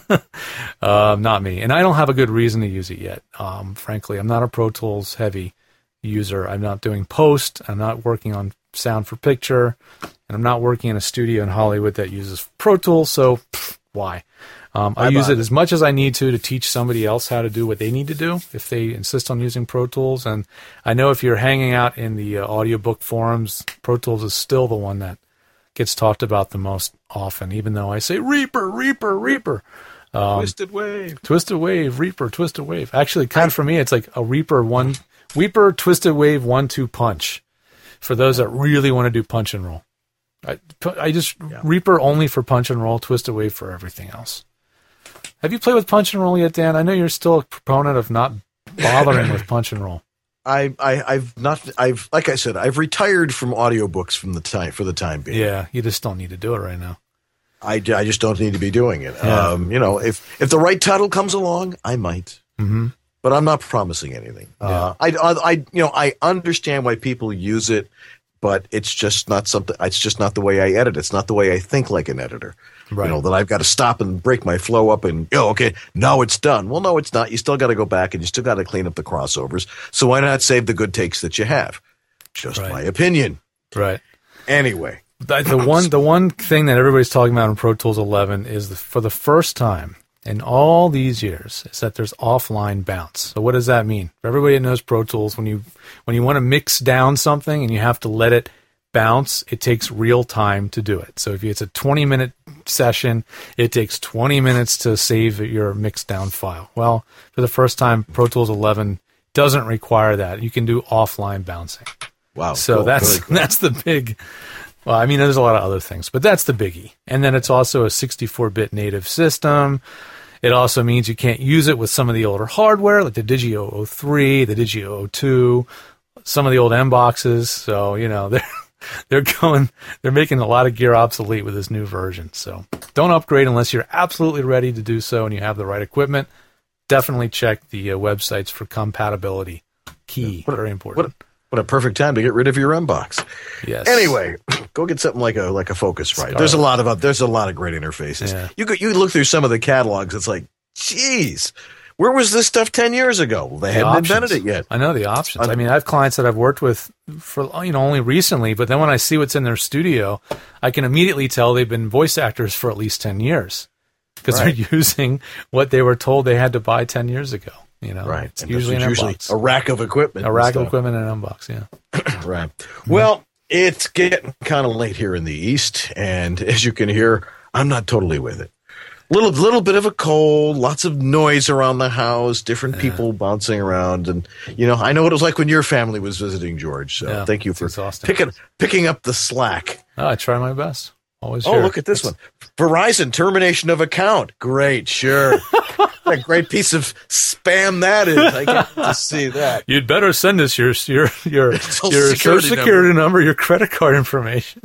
uh, not me, and I don't have a good reason to use it yet. Um, frankly, I'm not a Pro Tools heavy user. I'm not doing post. I'm not working on sound for picture, and I'm not working in a studio in Hollywood that uses Pro Tools. So pff, why? Um, I I use bought it as much as I need to to teach somebody else how to do what they need to do if they insist on using Pro Tools. And I know if you're hanging out in the uh, audiobook forums, Pro Tools is still the one that gets talked about the most often, even though I say Reaper, Reaper, Reaper. Um, Twisted Wave. Twisted Wave, Reaper, Twisted Wave. Actually, kind of for me, it's like a Reaper one, Reaper, Twisted Wave, one, two punch. For those that really want to do punch and roll, I, I just Yeah. Reaper only for punch and roll, Twisted Wave for everything else. Have you played with punch and roll yet, Dan? I know you're still a proponent of not bothering with punch and roll. I, I, I've not, I've, like I said, I've retired from audiobooks from the time for the time being. Yeah, you just don't need to do it right now. I, I just don't need to be doing it. Yeah. Um, you know, if if the right title comes along, I might, Mm-hmm. but I'm not promising anything. Uh, I, I, I, you know, I understand why people use it, but it's just not something. It's just not the way I edit. It's not the way I think like an editor. Right. You know, that I've got to stop and break my flow up and, oh, okay, now it's done. Well, no, it's not. You still got to go back and you still got to clean up the crossovers. So why not save the good takes that you have? Just Right. my opinion. Right. Anyway. The, the one the one thing that everybody's talking about in Pro Tools eleven is the, for the first time in all these years is that there's offline bounce. So what does that mean? For everybody that knows Pro Tools, when you when you want to mix down something and you have to let it bounce, it takes real time to do it. So if it's a twenty minute session, it takes twenty minutes to save your mixed down file. Well, for the first time, Pro Tools eleven doesn't require that. You can do offline bouncing. Wow. So cool. that's Really cool. that's the big. Well, I mean, there's a lot of other things, but that's the biggie. And then it's also a sixty-four bit native system. It also means you can't use it with some of the older hardware, like the Digio oh three, the Digio oh two, some of the old M boxes. So you know they're they're going, they're making a lot of gear obsolete with this new version. So don't upgrade unless you're absolutely ready to do so and you have the right equipment. Definitely check the uh, websites for compatibility. Key, What a- very important. What a, what a perfect time to get rid of your M box. Yes. Anyway, go get something like a like a Focusrite. There's a lot of there's a lot of great interfaces. Yeah. You could you look through some of the catalogs. It's like, geez, where was this stuff ten years ago? Well, they The hadn't options. invented it yet. I know the options. I mean, I have clients that I've worked with for you know only recently, but then when I see what's in their studio, I can immediately tell they've been voice actors for at least ten years because Right. they're using what they were told they had to buy ten years ago. You know, Right. It's And usually this an is usually unbox. a rack of equipment. A and rack of stuff. equipment and an unbox. Yeah. Right. Well, it's getting kind of late here in the East, and as you can hear, I'm not totally with it. Little little bit of a cold, lots of noise around the house, different people bouncing around, and you know, I know what it was like when your family was visiting, George. So Yeah, thank you it's for exhausting. picking picking up the slack. Oh, I try my best. Always. Oh, here. look at this one. Verizon termination of account. Great, sure. What a great piece of spam that is. I get to see that. You'd better send us your your your Social your security social security number, your credit card information.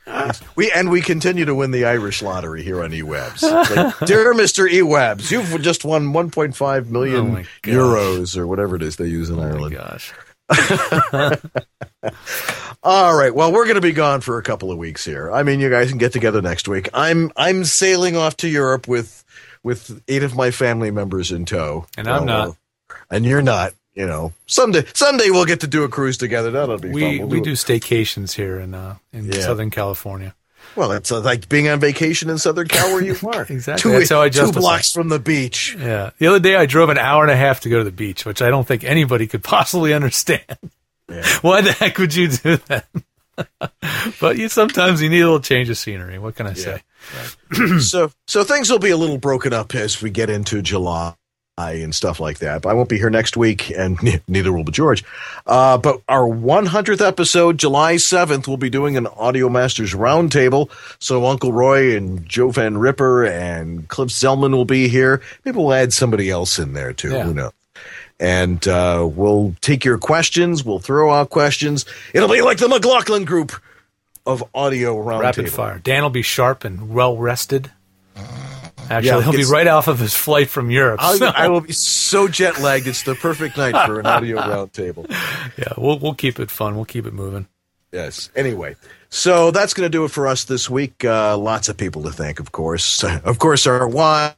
We and we continue to win the Irish lottery here on eWebs. Like, dear Mister eWebs, you've just won one point five Oh million my gosh. euros or whatever it is they use in Oh my Ireland. gosh. All right. Well, we're going to be gone for a couple of weeks here. I mean, you guys can get together next week. I'm I'm sailing off to Europe with with eight of my family members in tow. And I'm well, not. And you're not. You know, someday someday we'll get to do a cruise together. That'll be we, fun. We'll we do, do staycations here in uh, in Yeah. Southern California. Well, it's uh, like being on vacation in Southern Cal where you are. Exactly. Two, That's how I two justify. blocks from the beach. Yeah. The other day I drove an hour and a half to go to the beach, which I don't think anybody could possibly understand. Yeah. Why the heck would you do that? But you sometimes you need a little change of scenery. What can I say? so so things will be a little broken up as we get into July and stuff like that. But I won't be here next week, and ne- neither will be George. Uh, but our one hundredth episode, July seventh, we'll be doing an Audio Masters Roundtable. So Uncle Roy and Joe Van Ripper and Cliff Zellman will be here. Maybe we'll add somebody else in there, too. Yeah. Who knows? And uh, we'll take your questions. We'll throw out questions. It'll be like the McLaughlin Group of Audio Roundtable. Rapid fire. Dan will be sharp and well rested. Actually, Yeah, he'll be it's- right off of his flight from Europe. I'll, so- I will be so jet lagged. It's the perfect night for an audio roundtable. Yeah, we'll we'll keep it fun. We'll keep it moving. Yes. Anyway, so that's going to do it for us this week. Uh, lots of people to thank, of course. Of course, our wives,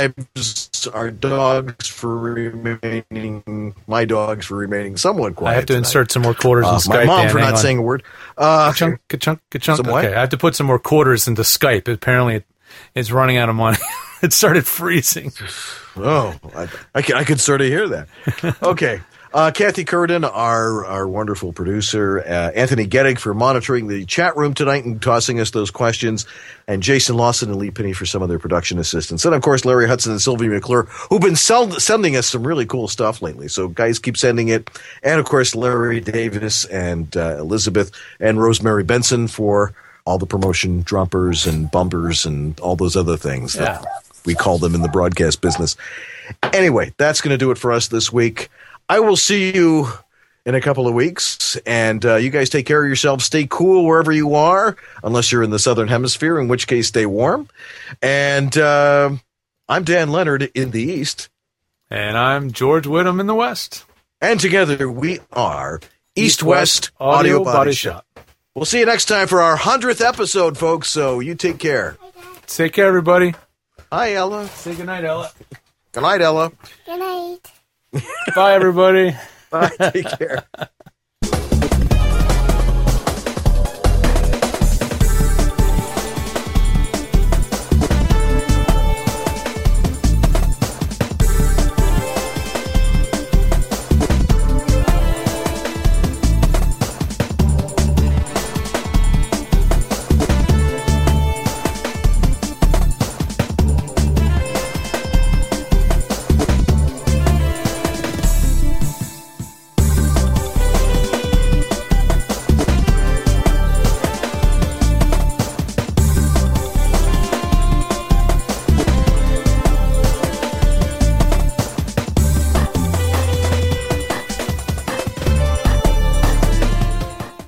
our dogs for remaining, my dogs for remaining somewhat quiet. I have to tonight. insert some more quarters Uh, in Skype. my mom Dan, for hang not on. saying a word. Uh, Ka-chunk, ka-chunk, ka-chunk. Some what? Okay, I have to put some more quarters into Skype. Apparently, it, it's running out of money. It started freezing. Oh, I, I, can, I could sort of hear that. Okay. Uh, Kathy Curden, our our wonderful producer, uh, Anthony Gettig for monitoring the chat room tonight and tossing us those questions, and Jason Lawson and Lee Penny for some of their production assistants, and of course Larry Hudson and Sylvie McClure, who've been sell- sending us some really cool stuff lately. So guys, keep sending it, and of course Larry Davis and uh, Elizabeth and Rosemary Benson for all the promotion drumpers and bumpers and all those other things that Yeah. we call them in the broadcast business. Anyway, that's going to do it for us this week. I will see you in a couple of weeks, and uh, you guys take care of yourselves. Stay cool wherever you are, unless you're in the Southern Hemisphere, in which case stay warm. And uh, I'm Dan Leonard in the East. And I'm George Whittam in the West. And together we are East West West Audio Audio Body Body Shop. Shop. We'll see you next time for our hundredth episode, folks, so you take care. Take care, everybody. Hi, Ella. Say goodnight, Ella. Good night, Ella. Good night. Bye, everybody. Bye. Take care.